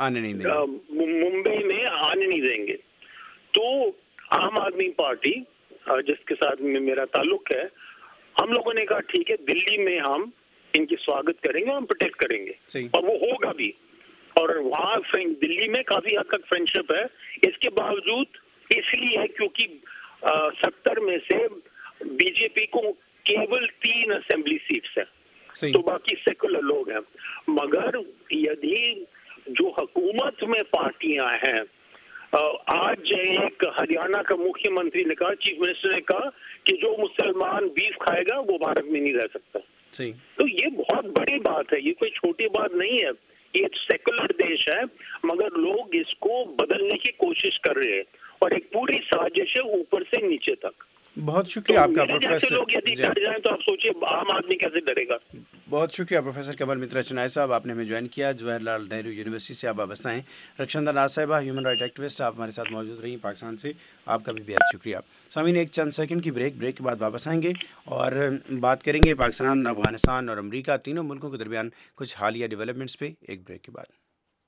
ممبئی میں آنے نہیں دیں گے. تو عام آدمی پارٹی جس کے ساتھ میرا تعلق ہے، ہم لوگوں نے کہا ٹھیک ہے دلی میں ہم ان کی سواگت کریں گے، ہم پروٹیکٹ کریں گے، اور وہ ہوگا بھی. اور وہاں دلی میں کافی حد تک فرینڈشپ ہے. اس کے باوجود اس لیے کیونکہ 70 میں سے بی جے پی کو کیول 3 اسمبلی سیٹس ہیں، تو باقی سیکولر لوگ ہیں. مگر یدی جو حکومت میں پارٹیاں ہیں، آج ایک ہریانہ کا مکھیہ منتری نے کہا، چیف منسٹر نے کہا کہ جو مسلمان بیف کھائے گا وہ بھارت میں نہیں رہ سکتا. تو یہ بہت بڑی بات ہے، یہ کوئی چھوٹی بات نہیں ہے یہ سیکولر دیش ہے مگر لوگ اس کو بدلنے کی کوشش کر رہے ہیں اور ایک پوری سازش ہے اوپر سے نیچے تک. بہت شکریہ آپ کا پروفیسر. لوگ یدی ڈر جائیں تو آپ سوچیے عام آدمی کیسے ڈرے گا. بہت شکریہ پروفیسر کمل مترا چنائے صاحب, آپ نے ہمیں جوائن کیا. جواہر لال نہرو یونیورسٹی سے آپ وابستہ ہیں. رکشندر ناز صاحبہ ہیومن رائٹ ایکٹیوسٹ, آپ ہمارے ساتھ موجود رہی پاکستان سے, آپ کا بھی بہت شکریہ. سامعین ایک چند سیکنڈ کی بریک کے بعد واپس آئیں گے اور بات کریں گے پاکستان, افغانستان اور امریکہ تینوں ملکوں کے درمیان کچھ حالیہ ڈیولپمنٹس پہ. ایک بریک کے بعد.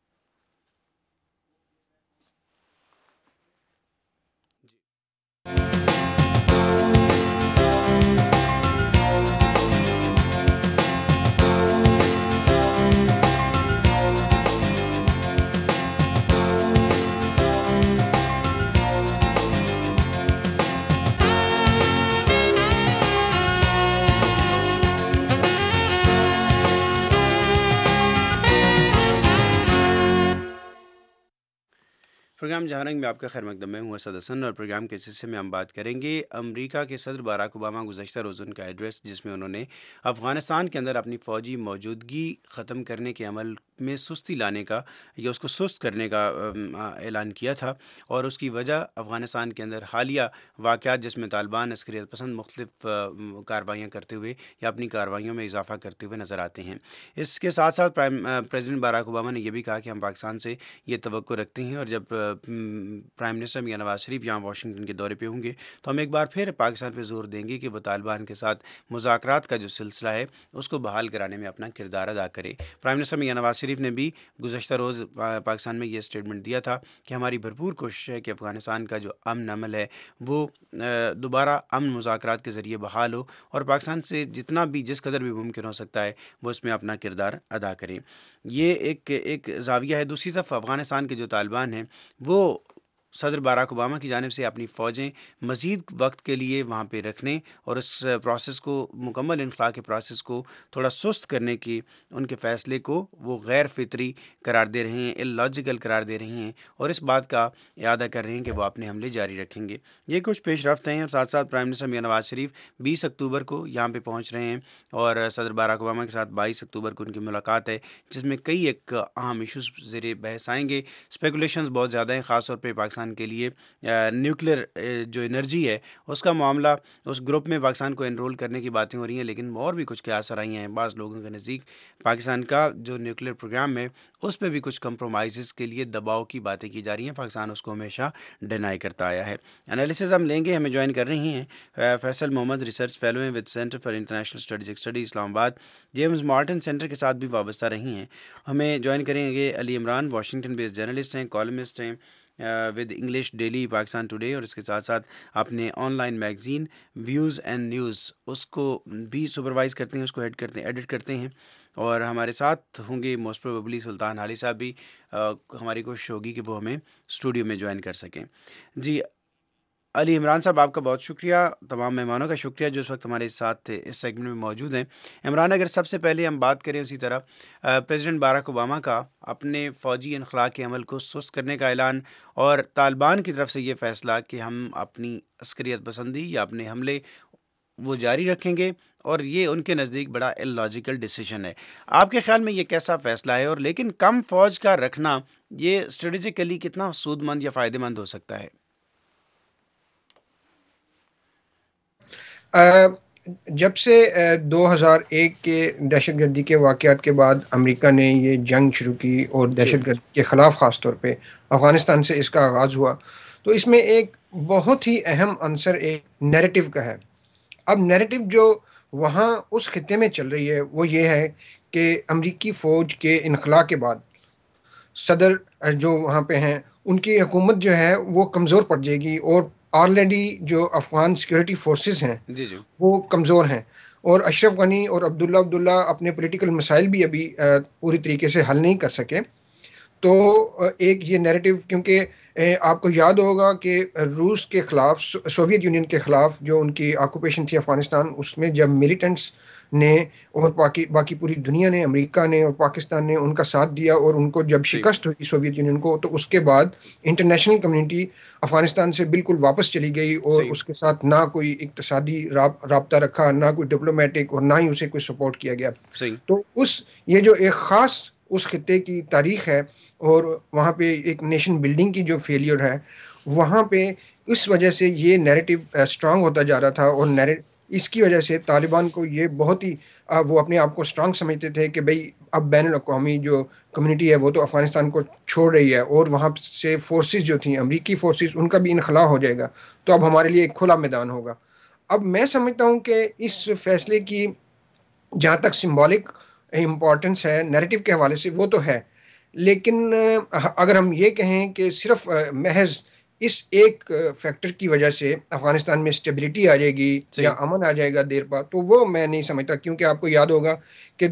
پروگرام جہاں رنگ میں آپ کا خیر مقدم. میں ہوں اسد حسن اور پروگرام کے سلسلے میں ہم بات کریں گے امریکا کے صدر باراک اوباما گزشتہ روز ان کا ایڈریس, جس میں انہوں نے افغانستان کے اندر اپنی فوجی موجودگی ختم کرنے کے عمل میں سستی لانے کا یا اس کو سست کرنے کا اعلان کیا تھا, اور اس کی وجہ افغانستان کے اندر حالیہ واقعات جس میں طالبان عسکریت پسند مختلف کارروائیاں کرتے ہوئے یا اپنی کارروائیوں میں اضافہ کرتے ہوئے نظر آتے ہیں. اس کے ساتھ ساتھ پریزیڈنٹ باراک اوباما نے یہ بھی کہا کہ ہم پاکستان سے یہ توقع رکھتے ہیں, اور جب پرائم منسٹر میاں نواز شریف یہاں واشنگٹن کے دورے پہ ہوں گے تو ہم ایک بار پھر پاکستان پہ زور دیں گے کہ وہ طالبان کے ساتھ مذاکرات کا جو سلسلہ ہے اس کو بحال کرانے میں اپنا کردار ادا کرے. پرائم منسٹر میاں نواز شریف نے بھی گزشتہ روز پاکستان میں یہ اسٹیٹمنٹ دیا تھا کہ ہماری بھرپور کوشش ہے کہ افغانستان کا جو امن عمل ہے وہ دوبارہ امن مذاکرات کے ذریعے بحال ہو, اور پاکستان سے جتنا بھی جس قدر بھی ممکن ہو سکتا ہے وہ اس میں اپنا کردار ادا کریں. یہ ایک زاویہ ہے. دوسری طرف افغانستان کے جو طالبان ہیں وہ صدر باراک اوباما کی جانب سے اپنی فوجیں مزید وقت کے لیے وہاں پہ رکھنے اور اس پروسیس کو, مکمل انخلاء کے پروسیس کو تھوڑا سست کرنے کی ان کے فیصلے کو وہ غیر فطری قرار دے رہے ہیں, اللاجیکل قرار دے رہے ہیں, اور اس بات کا اعادہ کر رہے ہیں کہ وہ اپنے حملے جاری رکھیں گے. یہ کچھ پیش رفت ہیں, اور ساتھ ساتھ پرائم منسٹر میاں نواز شریف 20 اکتوبر کو یہاں پہ پہنچ رہے ہیں, اور صدر باراک اوباما کے ساتھ 22 اکتوبر کو ان کی ملاقات ہے, جس میں کئی ایک اہم ایشوز زیر بحث آئیں گے. اسپیکولیشنز بہت زیادہ ہیں, خاص طور پہ پاکستان کے لیے نیوکلیر جو انرجی ہے اس کا معاملہ, اس گروپ میں پاکستان کو انرول کرنے کی باتیں ہو رہی ہیں, لیکن اور بھی کچھ قیاس آئی ہیں. بعض لوگوں کے نزدیک پاکستان کا جو نیوکلیر پروگرام ہے اس پہ بھی کچھ کمپرومائزز کے لیے دباؤ کی باتیں کی جا رہی ہیں. پاکستان اس کو ہمیشہ ڈینائی کرتا آیا ہے. انالیسز ہم لیں گے. ہمیں جوائن کر رہی ہیں فیصل محمد, ریسرچ فیلو ہیں with centre for international study Islamabad, James Martin centre کے ساتھ بھی وابستہ رہی ہیں. ہمیں جوائن کریں گے Ali Imran, Washington based journalist ہیں, کالمسٹ ہیں with English daily Pakistan today, اور اس کے ساتھ ساتھ اپنے online magazine views and news اس کو بھی سپروائز کرتے ہیں, اس کو ایڈٹ کرتے ہیں. اور ہمارے ساتھ ہوں گے موسٹ پروبیبلی سلطان حالی صاحب بھی. ہماری کوشش ہوگی کہ وہ ہمیں اسٹوڈیو میں جوائن کر سکیں. جی علی عمران صاحب, آپ کا بہت شکریہ. تمام مہمانوں کا شکریہ جو اس وقت ہمارے ساتھ اس سیگمنٹ میں موجود ہیں. عمران, اگر سب سے پہلے ہم بات کریں اسی طرح پریزیڈنٹ باراک اوباما کا اپنے فوجی انخلاء کے عمل کو سست کرنے کا اعلان, اور طالبان کی طرف سے یہ فیصلہ کہ ہم اپنی عسکریت پسندی یا اپنے حملے وہ جاری رکھیں گے, اور یہ ان کے نزدیک بڑا اللاجیکل ڈیسیژن ہے. آپ کے خیال میں یہ کیسا فیصلہ ہے, اور لیکن کم فوج کا رکھنا یہ اسٹریٹجیکلی کتنا سود مند یا فائدہ مند ہو سکتا ہے؟ جب سے 2001 کے دہشت گردی کے واقعات کے بعد امریکہ نے یہ جنگ شروع کی, اور دہشت گردی کے خلاف خاص طور پہ افغانستان سے اس کا آغاز ہوا, تو اس میں ایک بہت ہی اہم عنصر ایک نیریٹو کا ہے. اب نیریٹو جو وہاں اس خطے میں چل رہی ہے وہ یہ ہے کہ امریکی فوج کے انخلاء کے بعد صدر جو وہاں پہ ہیں ان کی حکومت جو ہے وہ کمزور پڑ جائے گی, اور آلریڈی جو افغان سیکورٹی فورسز ہیں وہ کمزور ہیں, اور اشرف غنی اور عبداللہ اپنے پولیٹیکل مسائل بھی ابھی پوری طریقے سے حل نہیں کر سکے. تو ایک یہ نیریٹو, کیونکہ آپ کو یاد ہوگا کہ روس کے خلاف, سوویت یونین کے خلاف جو ان کی آکوپیشن تھی افغانستان, اس میں جب ملیٹنٹس نے اور باقی پوری دنیا نے, امریکہ نے اور پاکستان نے ان کا ساتھ دیا, اور ان کو جب شکست ہوئی سوویت یونین کو, تو اس کے بعد انٹرنیشنل کمیونٹی افغانستان سے بالکل واپس چلی گئی, اور اس کے ساتھ نہ کوئی اقتصادی رابطہ رکھا, نہ کوئی ڈپلومیٹک, اور نہ ہی اسے کوئی سپورٹ کیا گیا. تو یہ جو ایک خاص اس خطے کی تاریخ ہے اور وہاں پہ ایک نیشن بلڈنگ کی جو فیلئر ہے وہاں پہ اس وجہ سے یہ نیریٹو اسٹرانگ ہوتا جا رہا تھا، اور اس کی وجہ سے طالبان کو یہ بہت ہی وہ اپنے آپ کو اسٹرانگ سمجھتے تھے کہ بھئی اب بین الاقوامی جو کمیونٹی ہے وہ تو افغانستان کو چھوڑ رہی ہے، اور وہاں سے فورسز جو تھیں امریکی فورسز ان کا بھی انخلا ہو جائے گا، تو اب ہمارے لیے ایک کھلا میدان ہوگا۔ اب میں سمجھتا ہوں کہ اس فیصلے کی جہاں تک سمبولک امپورٹنس ہے نیریٹو کے حوالے سے وہ تو ہے، لیکن اگر ہم یہ کہیں کہ صرف محض اس ایک فیکٹر کی وجہ سے افغانستان میں اسٹیبلٹی آ جائے گی یا صحیح امن آ جائے گا دیر بعد، تو وہ میں نہیں سمجھتا، کیونکہ آپ کو یاد ہوگا کہ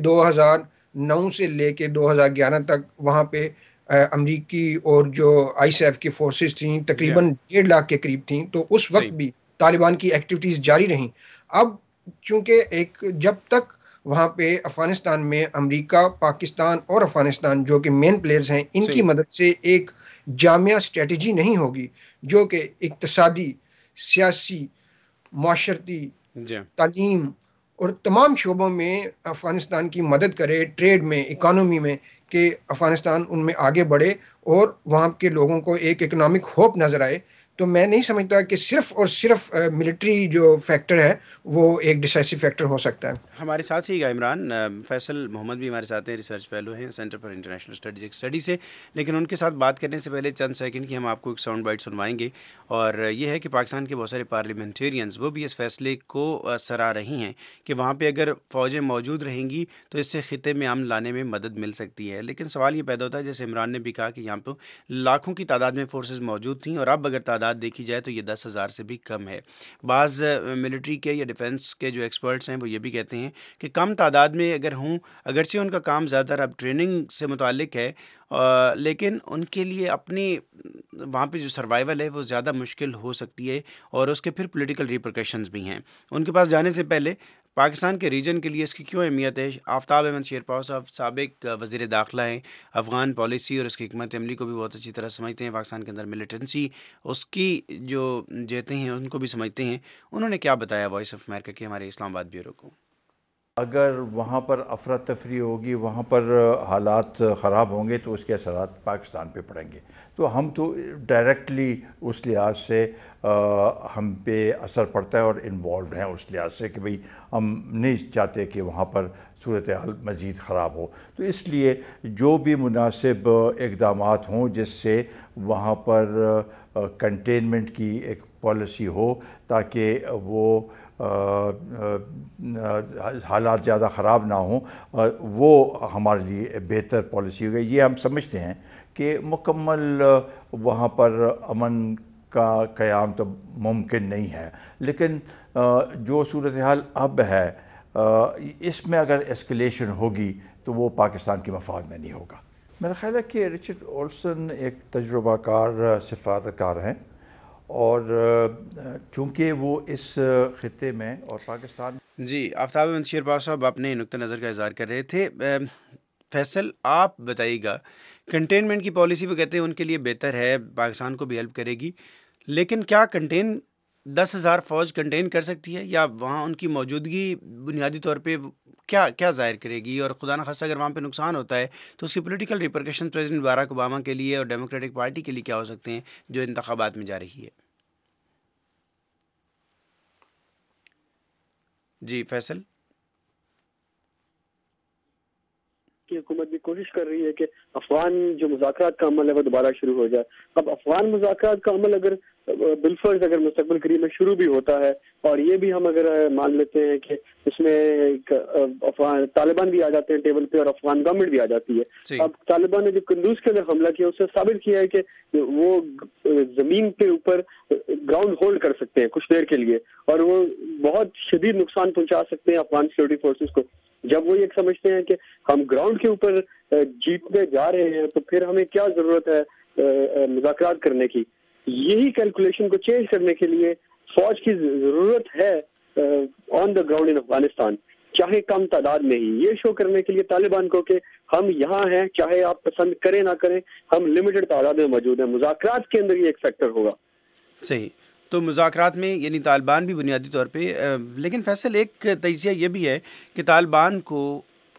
2009 سے لے کے 2011 تک وہاں پہ امریکی اور جو آئی سی ایف کی فورسز تھیں جی ہاں تقریباً 1.5 لاکھ کے قریب تھیں، تو اس وقت صحیح بھی طالبان کی ایکٹیویٹیز جاری رہیں۔ اب چونکہ جب تک وہاں پہ افغانستان میں امریکہ، پاکستان اور افغانستان جو کہ مین پلیئرز ہیں ان کی صحیح مدد سے ایک جامع اسٹریٹجی نہیں ہوگی جو کہ اقتصادی، سیاسی، معاشرتی، جی تعلیم اور تمام شعبوں میں افغانستان کی مدد کرے، ٹریڈ میں، اکانومی میں، کہ افغانستان ان میں آگے بڑھے اور وہاں کے لوگوں کو ایک اکنامک ہوپ نظر آئے، تو میں نہیں سمجھتا کہ صرف اور صرف ملٹری جو فیکٹر ہے وہ ایک ڈیسائسو فیکٹر ہو سکتا ہے۔ ہمارے ساتھ ہی عمران فیصل محمد بھی ہمارے ساتھ ہیں، ریسرچ فیلو ہیں سینٹر فار انٹرنیشنل اسٹڈی سے، لیکن ان کے ساتھ بات کرنے سے پہلے چند سیکنڈ کی ہم آپ کو ایک ساؤنڈ بائٹ سنوائیں گے، اور یہ ہے کہ پاکستان کے بہت سارے پارلیمنٹیرینز وہ بھی اس فیصلے کو سراہ رہی ہیں کہ وہاں پہ اگر فوجیں موجود رہیں گی تو اس سے خطے میں امن لانے میں مدد مل سکتی ہے، لیکن سوال یہ پیدا ہوتا ہے جیسے عمران نے بھی کہا کہ یہاں پہ لاکھوں کی تعداد میں فورسز موجود تھیں، اور اب اگر تعداد دیکھی جائے تو یہ 10,000 سے بھی کم ہے۔ بعض ملٹری کے یا ڈیفنس کے جو ایکسپرٹس ہیں وہ یہ بھی کہتے ہیں کہ کم تعداد میں اگر ہوں، اگرچہ ان کا کام زیادہ تر اب ٹریننگ سے متعلق ہے، لیکن ان کے لیے اپنی وہاں پہ جو سروائیول ہے وہ زیادہ مشکل ہو سکتی ہے، اور اس کے پھر پولیٹیکل ریپرکشنز بھی ہیں۔ ان کے پاس جانے سے پہلے پاکستان کے ریجن کے لیے اس کی کیوں اہمیت ہے؟ آفتاب احمد شیرپاؤ صاحب سابق وزیر داخلہ ہیں، افغان پالیسی اور اس کی حکمت عملی کو بھی بہت اچھی طرح سمجھتے ہیں، پاکستان کے اندر ملیٹنسی اس کی جو جہتیں ہیں ان کو بھی سمجھتے ہیں۔ انہوں نے کیا بتایا وائس آف امریکہ کے ہمارے اسلام آباد بیورو کو؟ اگر وہاں پر افراتفری ہوگی، وہاں پر حالات خراب ہوں گے تو اس کے اثرات پاکستان پہ پڑیں گے، تو ہم تو ڈائریکٹلی اس لحاظ سے ہم پہ اثر پڑتا ہے اور انوالوڈ ہیں اس لحاظ سے کہ بھئی ہم نہیں چاہتے کہ وہاں پر صورتحال مزید خراب ہو، تو اس لیے جو بھی مناسب اقدامات ہوں جس سے وہاں پر کنٹینمنٹ کی ایک پالیسی ہو تاکہ وہ حالات زیادہ خراب نہ ہوں، وہ ہمارے لیے بہتر پالیسی ہوگی۔ یہ ہم سمجھتے ہیں کہ مکمل وہاں پر امن کا قیام تو ممکن نہیں ہے، لیکن جو صورتحال اب ہے اس میں اگر ایسکلیشن ہوگی تو وہ پاکستان کے مفاد میں نہیں ہوگا۔ میرا خیال ہے کہ رچرڈ اولسن ایک تجربہ کار سفارتکار ہیں، اور چونکہ وہ اس خطے میں اور پاکستان۔ جی آفتاب احمد شیرپاؤ صاحب اپنے نقطہ نظر کا اظہار کر رہے تھے۔ فیصل آپ بتائیے گا، کنٹینمنٹ کی پالیسی وہ کہتے ہیں ان کے لیے بہتر ہے، پاکستان کو بھی ہیلپ کرے گی، لیکن کیا 10,000 فوج کنٹین کر سکتی ہے، یا وہاں ان کی موجودگی بنیادی طور پہ کیا ظاہر کرے گی؟ اور خدا نخواستہ اگر وہاں پہ نقصان ہوتا ہے تو اس کی political repercussion president Barack Obama کے لیے اور ڈیموکریٹک پارٹی کے لیے کیا ہو سکتے ہیں جو انتخابات میں جا رہی ہے؟ جی فیصل۔ کی حکومت بھی کوشش کر رہی ہے کہ افغان جو مذاکرات کا عمل ہے وہ دوبارہ شروع ہو جائے۔ اب افغان مذاکرات کا عمل اگر بالفرض اگر مستقبل قریب میں شروع بھی ہوتا ہے، اور یہ بھی ہم اگر مان لیتے ہیں کہ اس میں افغان طالبان بھی آ جاتے ہیں ٹیبل پہ اور افغان گورنمنٹ بھی آ جاتی ہے۔ اب طالبان نے جو قندوز کے اندر حملہ کیا اس سے ثابت کیا ہے کہ وہ زمین کے اوپر گراؤنڈ ہولڈ کر سکتے ہیں کچھ دیر کے لیے، اور وہ بہت شدید نقصان پہنچا سکتے ہیں افغان سیکورٹی فورسز کو۔ جب وہ یہ سمجھتے ہیں کہ ہم گراؤنڈ کے اوپر جیتنے جا رہے ہیں تو پھر ہمیں کیا ضرورت ہے مذاکرات کرنے کی۔ یہی کیلکولیشن کو چینج کرنے کے لیے فوج کی ضرورت ہے آن دا گراؤنڈ ان افغانستان، چاہے کم تعداد میں ہی، یہ شو کرنے کے لیے طالبان کو کہ ہم یہاں ہیں، چاہے آپ پسند کریں نہ کریں، ہم لمیٹڈ تعداد میں موجود ہیں۔ مذاکرات کے اندر یہ ایک فیکٹر ہوگا۔ صحیح، تو مذاکرات میں یعنی طالبان بھی بنیادی طور پہ، لیکن فیصل ایک تجزیہ یہ بھی ہے کہ طالبان کو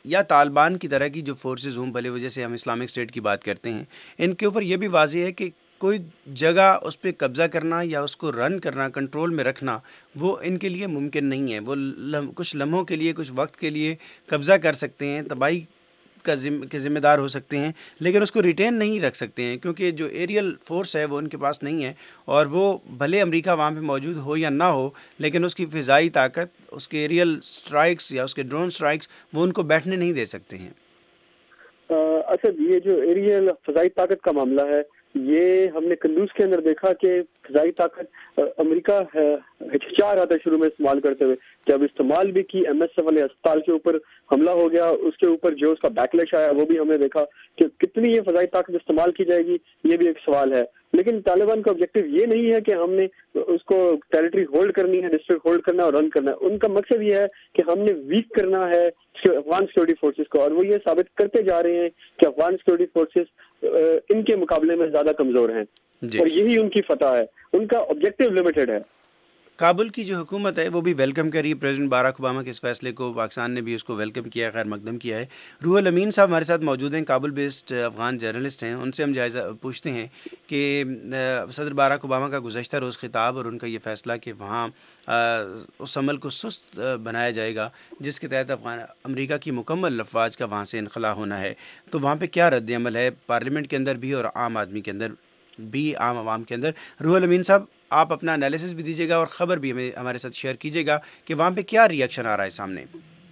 یا طالبان کی طرح کی جو فورسز ہوں، بھلے وجہ سے ہم اسلامک اسٹیٹ کی بات کرتے ہیں، ان کے اوپر یہ بھی واضح ہے کہ کوئی جگہ اس پہ قبضہ کرنا یا اس کو رن کرنا، کنٹرول میں رکھنا، وہ ان کے لیے ممکن نہیں ہے. وہ کچھ لمحوں کے لیے، کچھ وقت کے لیے قبضہ کر سکتے ہیں، تباہی کے ذمہ دار ہو سکتے ہیں، لیکن اس کو ریٹین نہیں رکھ سکتے ہیں، کیونکہ جو ایریل فورس ہے وہ ان کے پاس نہیں ہے، اور وہ بھلے امریکہ وہاں پہ موجود ہو یا نہ ہو، لیکن اس کی فضائی طاقت، اس کے ایریل سٹرائکس یا اس کے ڈرون سٹرائکس، وہ ان کو بیٹھنے نہیں دے سکتے ہیں. اسد، یہ جو ایریل فضائی طاقت کا معاملہ ہے، یہ ہم نے قندوز کے اندر دیکھا کہ فضائی طاقت امریکہ ہچکچا رہا تھا شروع میں استعمال کرتے ہوئے. جب استعمال بھی کی، ایم ایس ایف والے اسپتال کے اوپر حملہ ہو گیا، اس کے اوپر جو اس کا بیکلیش آیا وہ بھی ہم نے دیکھا کہ کتنی یہ فضائی طاقت استعمال کی جائے گی، یہ بھی ایک سوال ہے. لیکن طالبان کا آبجیکٹو یہ نہیں ہے کہ ہم نے اس کو ٹیریٹری ہولڈ کرنی ہے، ڈسٹرکٹ ہولڈ کرنا ہے اور رن کرنا ہے. ان کا مقصد یہ ہے کہ ہم نے ویک کرنا ہے افغان سیکورٹی فورسز کو، اور وہ یہ ثابت کرتے جا رہے ہیں کہ افغان سیکورٹی فورسز ان کے مقابلے میں زیادہ کمزور ہیں، اور یہی ان کی فتح ہے. ان کا آبجیکٹو لمیٹڈ ہے. کابل کی جو حکومت ہے وہ بھی ویلکم کری پریزیڈنٹ باراک اوباما کے اس فیصلے کو، پاکستان نے بھی اس کو ویلکم کیا، خیر مقدم کیا ہے. روح الامین صاحب ہمارے ساتھ موجود ہیں، کابل بیسڈ افغان جرنلسٹ ہیں. ان سے ہم جائزہ پوچھتے ہیں کہ صدر باراک اوباما کا گزشتہ روز خطاب اور ان کا یہ فیصلہ کہ وہاں اس عمل کو سست بنایا جائے گا جس کے تحت امریکہ کی مکمل افواج کا وہاں سے انخلا ہونا ہے، تو وہاں پہ کیا رد عمل ہے پارلیمنٹ کے اندر بھی اور عام آدمی کے اندر بھی، عام عوام کے اندر؟ روح الامین صاحب، آپ اپنا انالیسس بھی دیجیے گا اور خبر بھی ہمارے ساتھ شیئر کیجیے گا کہ وہاں پہ کیا ری ایکشن آ رہا ہے سامنے.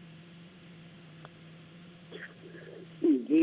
جی،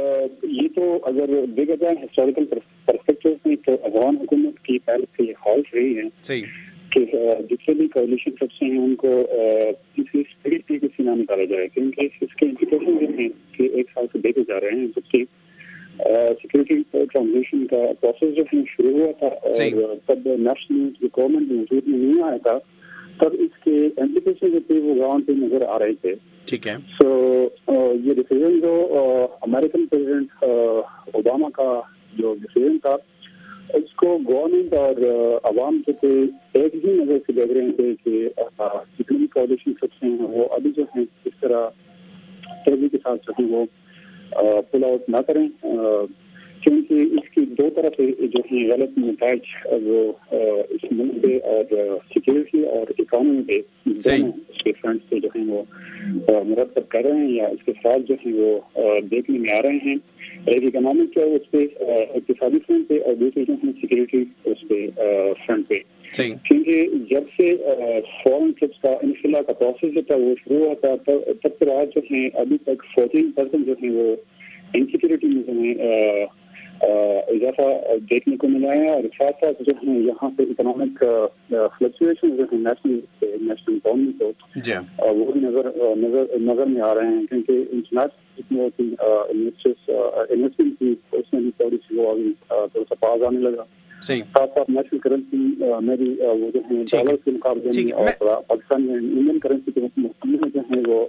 یہ تو اگر دیکھا جائے ہسٹوریکل پرسپیکٹو میں تو افغان حکومت کی پہلے سے یہ خواہش رہی ہے صحیح کہ جتنے بھی کولیشن سبس ہیں ان کو کسی اسپرٹ طریقے سے نہ نکالا جائے، کیونکہ اس کے امپلیکیشن جو ہیں کہ ایک سال سے دیکھے جا رہے ہیں. جب کہ سیکورٹی ٹرانزیشن کا پروسیس جو ہے شروع ہوا تھا اور تب نیشنل گورنمنٹ وجود میں نہیں آیا تھا، تب اس کے امپلیکیشن جو تھے وہ گراؤنڈ پہ نظر آ رہے تھے. ٹھیک ہے. سو یہ ڈیسیزن جو امریکن پریزیڈنٹ اوباما کا جو ڈیسیزن تھا، اس کو گورنمنٹ اور عوام جو تھے ایک ہی نظر سے دیکھ رہے تھے کہ جتنے بھی کولیشن سبس ہیں وہ ابھی جو ہیں اس طرح تیزی کے ساتھ جو ہیں وہ پل آؤٹ نہ کریں، کیونکہ اس کی دو طرف جو ہیں غلط نتائج وہ اس ملک پہ اور سیکورٹی اور اکانومی پہ دونوں اس کے فرنٹ سے جو ہیں وہ مرتب کر رہے ہیں یا اس کے ساتھ جو ہیں وہ دیکھنے میں آ رہے ہیں. ایک اکنامک جو ہے اس پہ اقتصادی فرنٹ پہ اور دوسرے جو ہیں سیکورٹی اس پہ فرنٹ پہ، کیونکہ جب سے فورن ٹرپس کا انخلا کا پروسیس جو تھا وہ شروع ہوا تھا تب سے آج جو ہیں ابھی تک 14% جو ہیں وہ انسیکورٹی میں جو ہے اضافہ دیکھنے کو ملا ہے، اور ساتھ ساتھ جو ہے یہاں پہ اکنامک فلکچویشن جو ہے نیشنل اکانومی کو وہ بھی نظر میں آ رہے ہیں، کیونکہ انٹرنیشنل انویسٹمنٹ کی اس میں بھی تھوڑی سی وہ ابھی تھوڑا سا پاز آنے لگا. ساتھ ساتھ نیشنل کرنسی میں بھی وہ جو ہے ڈالر کے مقابلے میں اور پاکستان میں انڈین کرنسی کے مقابلے میں جو ہے وہ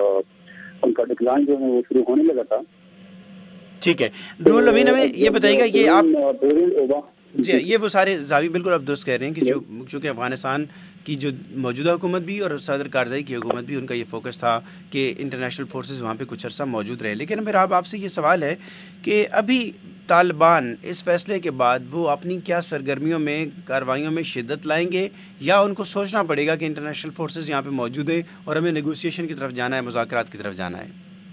ان کا ڈکلائن جو ہے وہ شروع ہونے لگا تھا. ٹھیک ہے. روح الامین ہمیں یہ بتائیے گا، یہ آپ جی یہ وہ سارے زاویے بالکل آپ درست کہہ رہے ہیں کہ چونکہ افغانستان کی جو موجودہ حکومت بھی اور صدر کارزائی کی حکومت بھی ان کا یہ فوکس تھا کہ انٹرنیشنل فورسز وہاں پہ کچھ عرصہ موجود رہے، لیکن پھر آپ سے یہ سوال ہے کہ ابھی طالبان اس فیصلے کے بعد وہ اپنی کیا سرگرمیوں میں، کارروائیوں میں شدت لائیں گے، یا ان کو سوچنا پڑے گا کہ انٹرنیشنل فورسز یہاں پہ موجود ہیں اور ہمیں نیگوسیشن کی طرف جانا ہے، مذاکرات کی طرف جانا ہے؟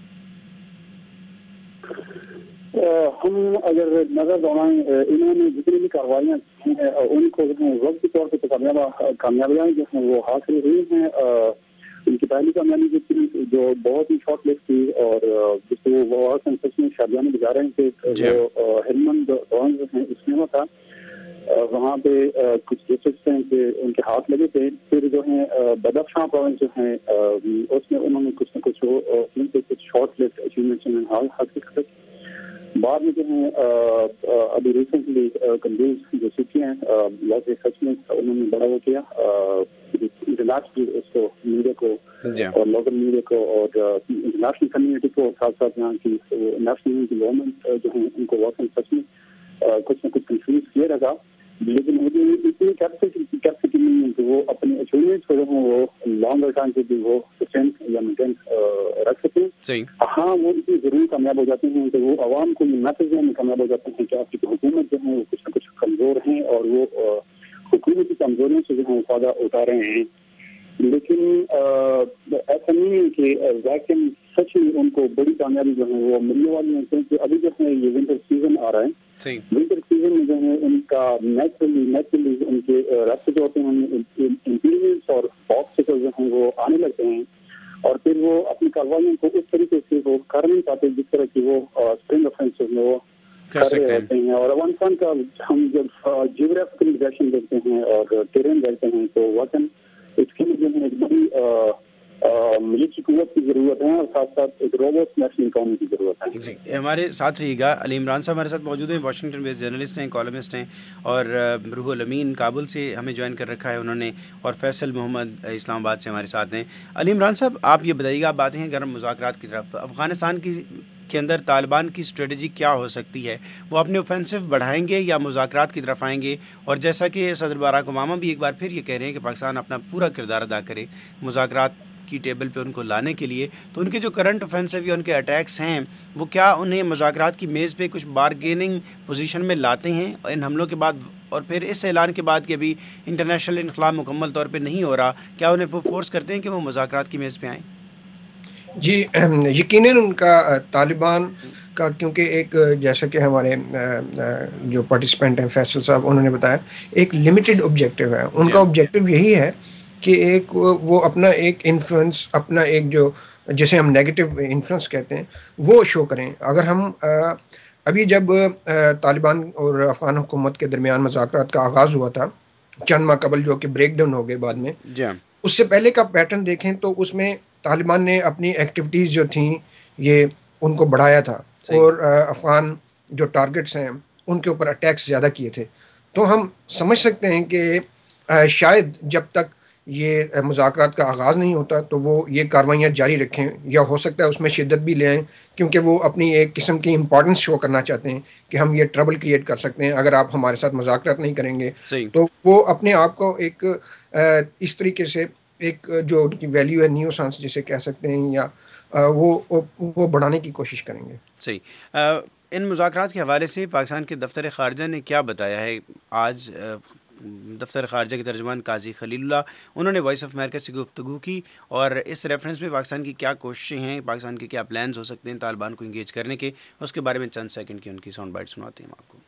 ہم اگر نظر دوڑائیں انہوں نے جتنی بھی کاروائیاں کی ہیں ان کو وقت کے طور پہ کامیابیاں جو ہیں وہ حاصل ہوئی ہیں. ان کی پہلی کامیابی جو تھی جو بہت ہی شارٹ لسٹ تھی اور جس کو وہ سنسس میں شادیاں میں گزارے تھے وہ ہلمند جو ہیں اس میں تھا. وہاں پہ کچھ ڈسٹرکٹس ہیں کہ ان کے ہاتھ لگے تھے. پھر جو ہے بدخشاں پروونس جو ہیں اس میں انہوں نے کچھ نہ کچھ شارٹ لسٹ اچیومنٹس حاصل کر. بعد میں جو ہے ابھی ریسنٹلی کنڈیوز جو سیکھی ہیں واقعی سچ میں انہوں نے بڑا وہ کیا انٹرنیشنل اس کو میڈیا کو اور لوکل میڈیا کو اور انٹرنیشنل کمیونٹی کو، ساتھ ساتھ یہاں کی نیشنل گورنمنٹ جو ہیں ان کو واقعی سچ میں کچھ نہ کچھ کنفیوز کیا رہا. لیکن مجھے اس اتنی کیپیسٹی نہیں ہے کہ وہ اپنے اچیومنٹس کو جو ہیں وہ لانگر ٹائم کے بھی وہ سسٹین یا مینٹین رکھ سکیں. ہاں وہ اتنی ضرور کامیاب ہو جاتے ہیں کہ وہ عوام کو یہ میسج دینے میں کامیاب ہو جاتے ہیں کہ آپ کی حکومت جو ہے وہ کچھ نہ کچھ کمزور ہیں اور وہ حکومتی کمزوریوں سے جو ہے فائدہ اٹھا رہے ہیں. لیکن ایسا نہیں ہے کہ ویکم سچ ہی ان کو بڑی کامیابی جو ہے وہ ملنے والی ہے, کیونکہ ابھی جو ہے یہ ونٹر سیزن آ رہا ہے. ونٹر سیزن میں جو ہے ان کا نیچرلی ان کے راستے جو ہوتے ہیں انٹیریئرس اور آبسٹیکل جو ہیں وہ آنے لگتے ہیں, اور پھر وہ اپنی کاروائیوں کو اس طریقے سے وہ کر نہیں پاتے جس طرح کی وہ اسپرنگ افینسز میں وہ کر رہے ہوتے ہیں. اور افغانستان کا ہم جب جیوگرافیکل لوکیشن دیکھتے ہیں اور ٹیرین دیکھتے ہیں تو وطن اس کے لیے جو ہے ایک بڑی ملٹری قوت کی ضرورت ہے اور ساتھ ساتھ ایک روبوسٹ نیشنل اکانومی کی ضرورت ہے. جی ہمارے ساتھ رہیے گا. علی عمران صاحب ہمارے ساتھ موجود ہیں, واشنگٹن بیس جرنلسٹ ہیں, کالمسٹ ہیں, اور روح الامین کابل سے ہمیں جوائن کر رکھا ہے انہوں نے, اور فیصل محمد اسلام آباد سے ہمارے ساتھ ہیں. علی عمران صاحب آپ یہ بتائیے گا, آپ آتے ہیں گرم مذاکرات کی طرف. افغانستان کے اندر طالبان کی اسٹریٹجی کیا ہو سکتی ہے؟ وہ اپنے اوفینسو بڑھائیں گے یا مذاکرات کی طرف آئیں گے؟ اور جیسا کہ صدر باراک اوباما بھی ایک بار پھر یہ کہہ رہے ہیں کہ پاکستان اپنا پورا کردار ادا کرے مذاکرات کی ٹیبل پہ ان کو لانے کے لیے, تو ان کے جو کرنٹ اوفینسو یا ان کے اٹیکس ہیں وہ کیا انہیں مذاکرات کی میز پہ کچھ بارگیننگ پوزیشن میں لاتے ہیں ان حملوں کے بعد؟ اور پھر اس اعلان کے بعد کہ ابھی انٹرنیشنل انخلا مکمل طور پہ نہیں ہو رہا, کیا انہیں وہ فورس کرتے ہیں کہ وہ مذاکرات کی میز پہ آئیں؟ جی یقیناً ان کا طالبان کا, کیونکہ ایک جیسا کہ ہمارے جو پارٹیسپینٹ ہیں فیصل صاحب انہوں نے بتایا, ایک لمیٹڈ آبجیکٹیو ہے ان کا. آبجیکٹیو یہی ہے کہ ایک وہ اپنا ایک انفلوئنس, اپنا ایک جو جسے ہم نیگیٹو انفلوئنس کہتے ہیں وہ شو کریں. اگر ہم ابھی جب طالبان اور افغان حکومت کے درمیان مذاکرات کا آغاز ہوا تھا چند ماہ قبل, جو کہ بریک ڈاؤن ہو گئے بعد میں, اس سے پہلے کا پیٹرن دیکھیں تو اس میں طالبان نے اپنی ایکٹیویٹیز جو تھیں یہ ان کو بڑھایا تھا, اور افغان جو ٹارگٹس ہیں ان کے اوپر اٹیکس زیادہ کیے تھے. تو ہم سمجھ سکتے ہیں کہ شاید جب تک یہ مذاکرات کا آغاز نہیں ہوتا تو وہ یہ کاروائیاں جاری رکھیں, یا ہو سکتا ہے اس میں شدت بھی لے آئیں, کیونکہ وہ اپنی ایک قسم کی امپورٹنس شو کرنا چاہتے ہیں کہ ہم یہ ٹربل کریٹ کر سکتے ہیں اگر آپ ہمارے ساتھ مذاکرات نہیں کریں گے. تو وہ اپنے آپ کو ایک اس طریقے سے ایک جو ان کی ویلیو ہے نیو سانس جسے کہہ سکتے ہیں, یا وہ بڑھانے کی کوشش کریں گے. صحیح. ان مذاکرات کے حوالے سے پاکستان کے دفتر خارجہ نے کیا بتایا ہے آج؟ دفتر خارجہ کے ترجمان قاضی خلیل اللہ انہوں نے وائس آف امریکہ سے گفتگو کی, اور اس ریفرنس میں پاکستان کی کیا کوششیں ہیں, پاکستان کے کیا پلانز ہو سکتے ہیں طالبان کو انگیج کرنے کے, اس کے بارے میں چند سیکنڈ کی ان کی ساؤنڈ بائٹ سناتے ہیں آپ کو.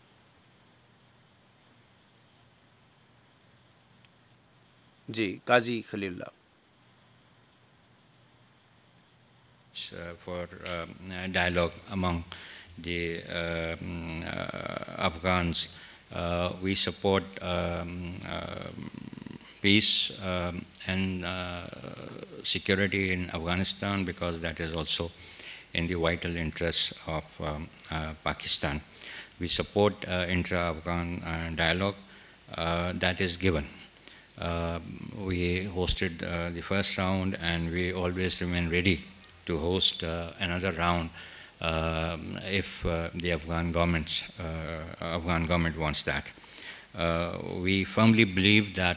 جی قاضی خلیل اللہ. For dialogue among the Afghans. We support peace and security in Afghanistan because that is also in the vital interests of Pakistan. We support intra-Afghan dialogue that is given. We hosted the first round and we always remain ready to host another round if the Afghan government wants that. We firmly believe that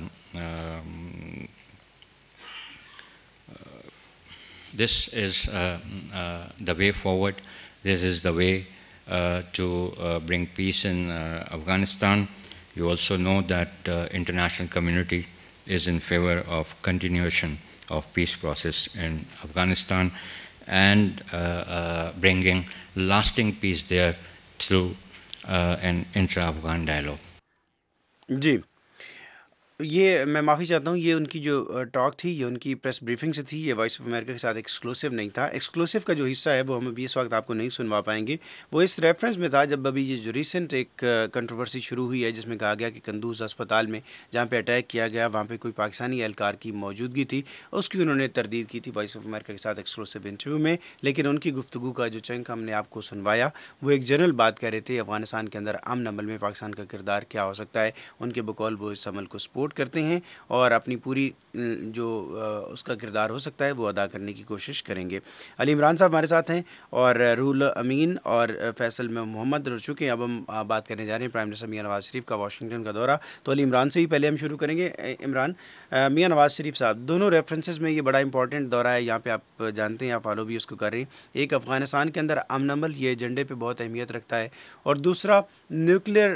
this is the way forward. This is the way to bring peace in Afghanistan. You also know that international community is in favor of continuation of peace process in Afghanistan and bringing lasting peace there through an intra-Afghan dialogue. جی یہ میں معافی چاہتا ہوں, یہ ان کی جو talk تھی یہ ان کی پریس بریفنگ سے تھی, یہ وائس آف امریکہ کے ساتھ ایکسکلوسیو نہیں تھا. ایکسکلوسیو کا جو حصہ ہے وہ ہم ابھی اس وقت آپ کو نہیں سنوا پائیں گے. وہ اس ریفرنس میں تھا جب ابھی یہ جو ریسنٹ ایک کنٹروورسی شروع ہوئی ہے جس میں کہا گیا کہ قندوز اسپتال میں جہاں پہ اٹیک کیا گیا وہاں پہ کوئی پاکستانی اہلکار کی موجودگی تھی, اس کی انہوں نے تردید کی تھی وائس آف امریکہ کے ساتھ ایکسکلوسیو انٹرویو میں. لیکن ان کی گفتگو کا جو چنک ہم نے آپ کو سنوایا وہ ایک جنرل بات کہہ رہے تھے افغانستان کے اندر امن عمل میں پاکستان کا کردار کیا ہو سکتا ہے. ان کے بقول وہ اس عمل کو سپورٹ سپورٹ کرتے ہیں اور اپنی پوری جو اس کا کردار ہو سکتا ہے وہ ادا کرنے کی کوشش کریں گے. علی عمران صاحب ہمارے ساتھ ہیں اور روح امین اور فیصل محمد. چونکہ اب ہم بات کرنے جا رہے ہیں پرائم منسٹر میاں نواز شریف کا واشنگٹن کا دورہ, تو علی عمران سے ہی پہلے ہم شروع کریں گے. عمران, میاں نواز شریف صاحب دونوں ریفرنسز میں یہ بڑا امپورٹنٹ دورہ ہے, یہاں پہ آپ جانتے ہیں, آپ فالو بھی اس کو کر رہے ہیں. ایک افغانستان کے اندر امن عمل, یہ ایجنڈے پہ بہت اہمیت رکھتا ہے, اور دوسرا نیوکلیر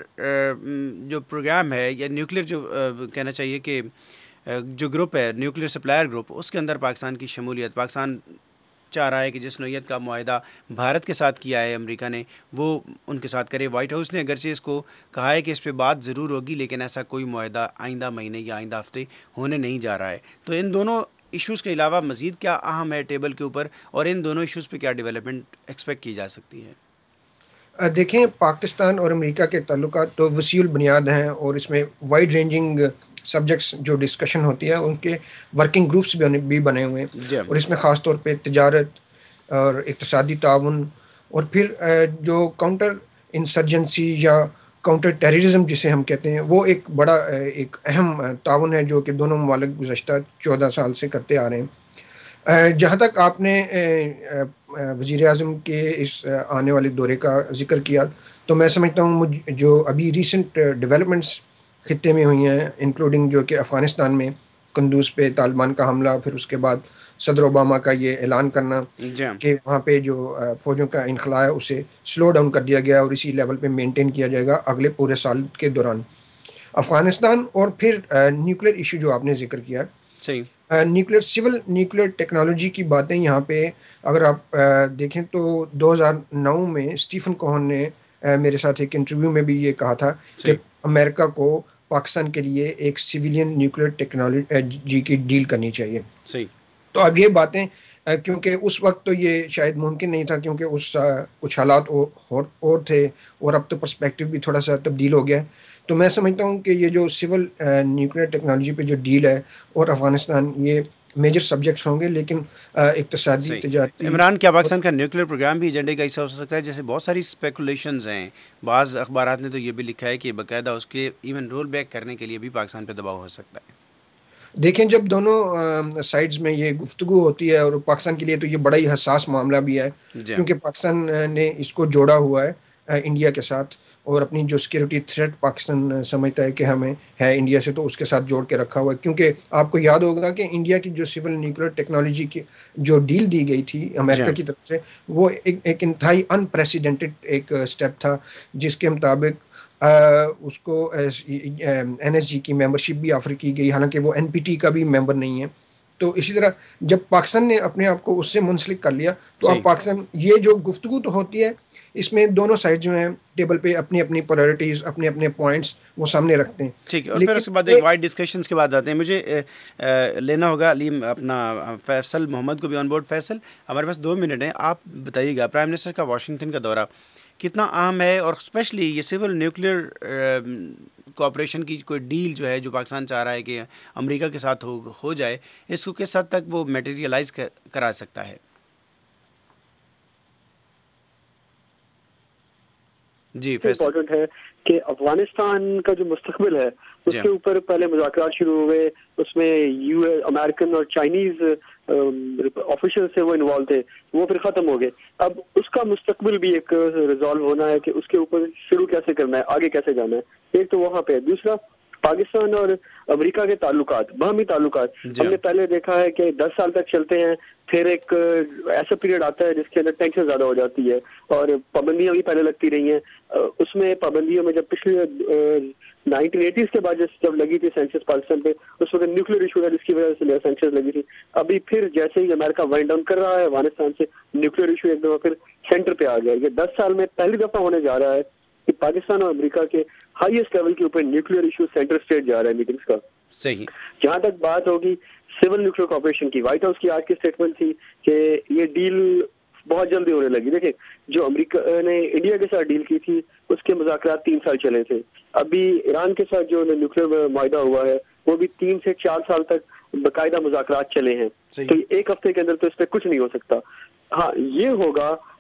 جو پروگرام ہے یا نیوکلیر جو کہنا چاہیے کہ جو گروپ ہے نیوکلیر سپلائر گروپ, اس کے اندر پاکستان کی شمولیت. پاکستان چاہ رہا ہے کہ جس نوعیت کا معاہدہ بھارت کے ساتھ کیا ہے امریکہ نے, وہ ان کے ساتھ کرے. وائٹ ہاؤس نے اگرچہ اس کو کہا ہے کہ اس پہ بات ضرور ہوگی, لیکن ایسا کوئی معاہدہ آئندہ مہینے یا آئندہ ہفتے ہونے نہیں جا رہا ہے. تو ان دونوں ایشوز کے علاوہ مزید کیا اہم ہے ٹیبل کے اوپر, اور ان دونوں ایشوز پہ کیا ڈیولپمنٹ ایکسپیکٹ کی جا سکتی ہے؟ دیکھیں, پاکستان اور امریکہ کے تعلقات تو وسیع البنیاد ہیں, اور اس میں وائڈ رینجنگ سبجیکٹس جو ڈسکشن ہوتی ہے ان کے ورکنگ گروپس بھی بنے ہوئے ہیں, اور اس میں خاص طور پہ تجارت اور اقتصادی تعاون, اور پھر جو کاؤنٹر انسرجنسی یا کاؤنٹر ٹیررزم جسے ہم کہتے ہیں, وہ ایک بڑا ایک اہم تعاون ہے جو کہ دونوں ممالک گزشتہ 14 سال سے کرتے آ رہے ہیں. جہاں تک آپ نے وزیر اعظم کے اس آنے والے دورے کا ذکر کیا, تو میں سمجھتا ہوں جو ابھی ریسنٹ ڈیولپمنٹس خطے میں ہوئی ہیں, انکلوڈنگ جو کہ افغانستان میں قندوز پہ طالبان کا حملہ, پھر اس کے بعد صدر اوباما کا یہ اعلان کرنا کہ وہاں پہ جو فوجوں کا انخلاء ہے اسے سلو ڈاؤن کر دیا گیا اور اسی لیول پہ مینٹین کیا جائے گا اگلے پورے سال کے دوران. افغانستان اور پھر نیوکلیر ایشو جو آپ نے ذکر کیا, صحیح, نیوکلیر سول نیوکلیر ٹیکنالوجی کی باتیں یہاں پہ اگر آپ دیکھیں تو 2009 میں اسٹیفن کوہن نے میرے ساتھ ایک انٹرویو میں بھی یہ کہا تھا کہ امریکہ کو پاکستان کے لیے ایک سویلین نیوکلیر ٹیکنالوجی کی ڈیل کرنی چاہیے. صحیح. تو اب یہ باتیں, کیونکہ اس وقت تو یہ شاید ممکن نہیں تھا, کیونکہ اس کچھ حالات اور تھے, اور اب تو پرسپیکٹیو بھی تھوڑا سا تبدیل ہو گیا. تو میں سمجھتا ہوں کہ یہ جو سول نیوکلیر ٹیکنالوجی پہ جو ڈیل ہے اور افغانستان, یہ میجر سبجیکٹس ہوں گے, لیکن اقتصادی تجارتی. عمران, کیا پاکستان کا نیوکلیر پروگرام بھی ایجنڈے کا حصہ ہو سکتا ہے؟ جیسے بہت ساری اسپیکولیشنز ہیں, بعض اخبارات نے تو یہ بھی لکھا ہے کہ باقاعدہ اس کے ایون رول بیک کرنے کے لیے بھی پاکستان پہ دباؤ ہو سکتا ہے. دیکھیں, جب دونوں سائڈز میں یہ گفتگو ہوتی ہے, اور پاکستان کے لیے تو یہ بڑا ہی حساس معاملہ بھی ہے, کیونکہ پاکستان نے اس کو جوڑا ہوا ہے انڈیا کے ساتھ, اور اپنی جو سیکیورٹی تھریٹ پاکستان سمجھتا ہے کہ ہمیں ہے انڈیا سے, تو اس کے ساتھ جوڑ کے رکھا ہوا ہے. کیونکہ آپ کو یاد ہوگا کہ انڈیا کی جو سول نیوکلیر ٹیکنالوجی کی جو ڈیل دی گئی تھی امریکہ کی طرف سے, وہ ایک انتہائی انپریسیڈنٹڈ ایک سٹیپ تھا, جس کے مطابق اس کو این ایس جی کی ممبرشپ بھی آفر کی گئی, حالانکہ وہ این پی ٹی کا بھی ممبر نہیں ہے. تو اسی طرح جب پاکستان نے اپنے آپ کو اس سے منسلک کر لیا, تو اب پاکستان, یہ جو گفتگو تو ہوتی ہے, اس میں دونوں سائڈ جو ہیں ٹیبل پہ اپنی اپنی پرائرٹیز, اپنے اپنے پوائنٹس وہ سامنے رکھتے ہیں. ٹھیک ہے, اور پھر اس کے بعد ایک وائڈ ڈسکشنز کے بعد آتے ہیں. مجھے لینا ہوگا علیم اپنا فیصل محمد کو بھی آن بورڈ. فیصل, ہمارے پاس 2 منٹ ہیں, آپ بتائیے گا پرائم منسٹر کا واشنگٹن کا دورہ کتنا اہم ہے, اور اسپیشلی یہ سول نیوکلیر کوآپریشن کی کوئی ڈیل جو ہے جو پاکستان چاہ رہا ہے کہ امریکہ کے ساتھ ہو جائے, اس کو کس حد تک وہ میٹیریلائز کرا سکتا ہے؟ جی, امپورٹنٹ ہے کہ افغانستان کا جو مستقبل ہے اس کے اوپر پہلے مذاکرات شروع ہوئے, اس میں امریکن اور چائنیز آفیشل سے وہ انوالو تھے, وہ پھر ختم ہو گئے. اب اس کا مستقبل بھی ایک ریزالو ہونا ہے کہ اس کے اوپر شروع کیسے کرنا ہے, آگے کیسے جانا ہے. ایک تو وہاں پہ, دوسرا پاکستان اور امریکہ کے تعلقات, باہمی تعلقات. ہم نے پہلے دیکھا ہے کہ 10 سال تک چلتے ہیں, پھر ایک ایسا پیریڈ آتا ہے جس کے اندر ٹینشن زیادہ ہو جاتی ہے, اور پابندیاں بھی پہلے لگتی رہی ہیں. اس میں پابندیوں میں جب پچھلے 1980s کے بعد جب لگی تھی سینکشنز پاکستان پہ, اس وقت نیوکلیر ایشو تھا جس کی وجہ سے سینکشنز لگی تھی. ابھی پھر جیسے ہی امریکہ وائنڈ ڈاؤن کر رہا ہے افغانستان سے, نیوکلیر ایشو ایک دفعہ پھر سینٹر پہ آ گیا. یہ 10 سال میں پہلی دفعہ ہونے جا رہا ہے کہ پاکستان اور امریکہ کے ہائیسٹ لیول کے اوپر نیوکلیر ایشو سینٹر اسٹیج جا رہا ہے میٹنگز کا. صحیح. جہاں تک بات ہوگی سول نیوکلیر کوآپریشن کی, وائٹ ہاؤس کی آج کی اسٹیٹمنٹ تھی کہ یہ ڈیل بہت جلدی ہونے لگی. دیکھیں, جو امریکہ نے انڈیا کے ساتھ ڈیل کی تھی اس کے مذاکرات 3 سال چلے تھے. ابھی ایران کے ساتھ جو نیوکلیر معاہدہ ہوا ہے وہ بھی 3 سے 4 سال تک باقاعدہ مذاکرات چلے ہیں. تو 1 ہفتے کے اندر تو اس پہ کچھ نہیں ہو سکتا. ہاں, یہ ہوگا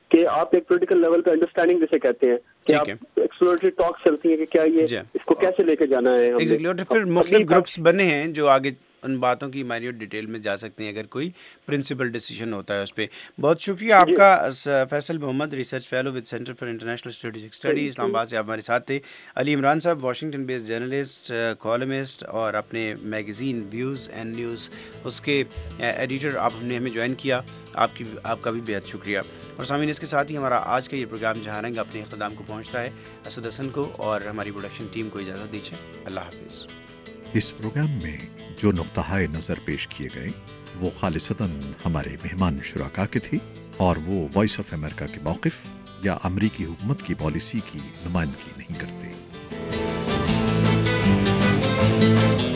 کہ آپ ایک پولیٹیکل لیول پہ انڈرسٹینڈنگ جسے کہتے ہیں کہ آپ ایکسپلوریٹری ٹاکس چلتی ہیں کہ کیا یہ اس کو کیسے لے کے جانا ہے. اور پھر مختلف گروپس بنے ہیں جو آگے ان باتوں کی مائنیوٹ ڈیٹیل میں جا سکتے ہیں اگر کوئی پرنسپل ڈیسیجن ہوتا ہے اس پہ. بہت شکریہ آپ کا Faisal Muhammad, research fellow with centre for international strategic study, Islamabad سے آپ ہمارے ساتھ تھے. علی عمران صاحب واشنگٹن بیسڈ جرنلسٹ، کالمسٹ اور اپنے میگزین ویوز اینڈ نیوز اس کے ایڈیٹر، آپ نے ہمیں جوائن کیا، آپ کا بھی بہت شکریہ. اور سامعین اس کے ساتھ ہی ہمارا آج کا یہ پروگرام جہاں رنگ اپنے اختتام کو پہنچتا ہے. اسد حسن کو اور ہماری پروڈکشن ٹیم کو اجازت دیجیے. اللہ حافظ. اس پروگرام میں جو نقطہ نظر پیش کیے گئے وہ خالصتاً ہمارے مہمان شرکاء کے تھے اور وہ وائس آف امریکہ کے موقف یا امریکی حکومت کی پالیسی کی نمائندگی نہیں کرتے.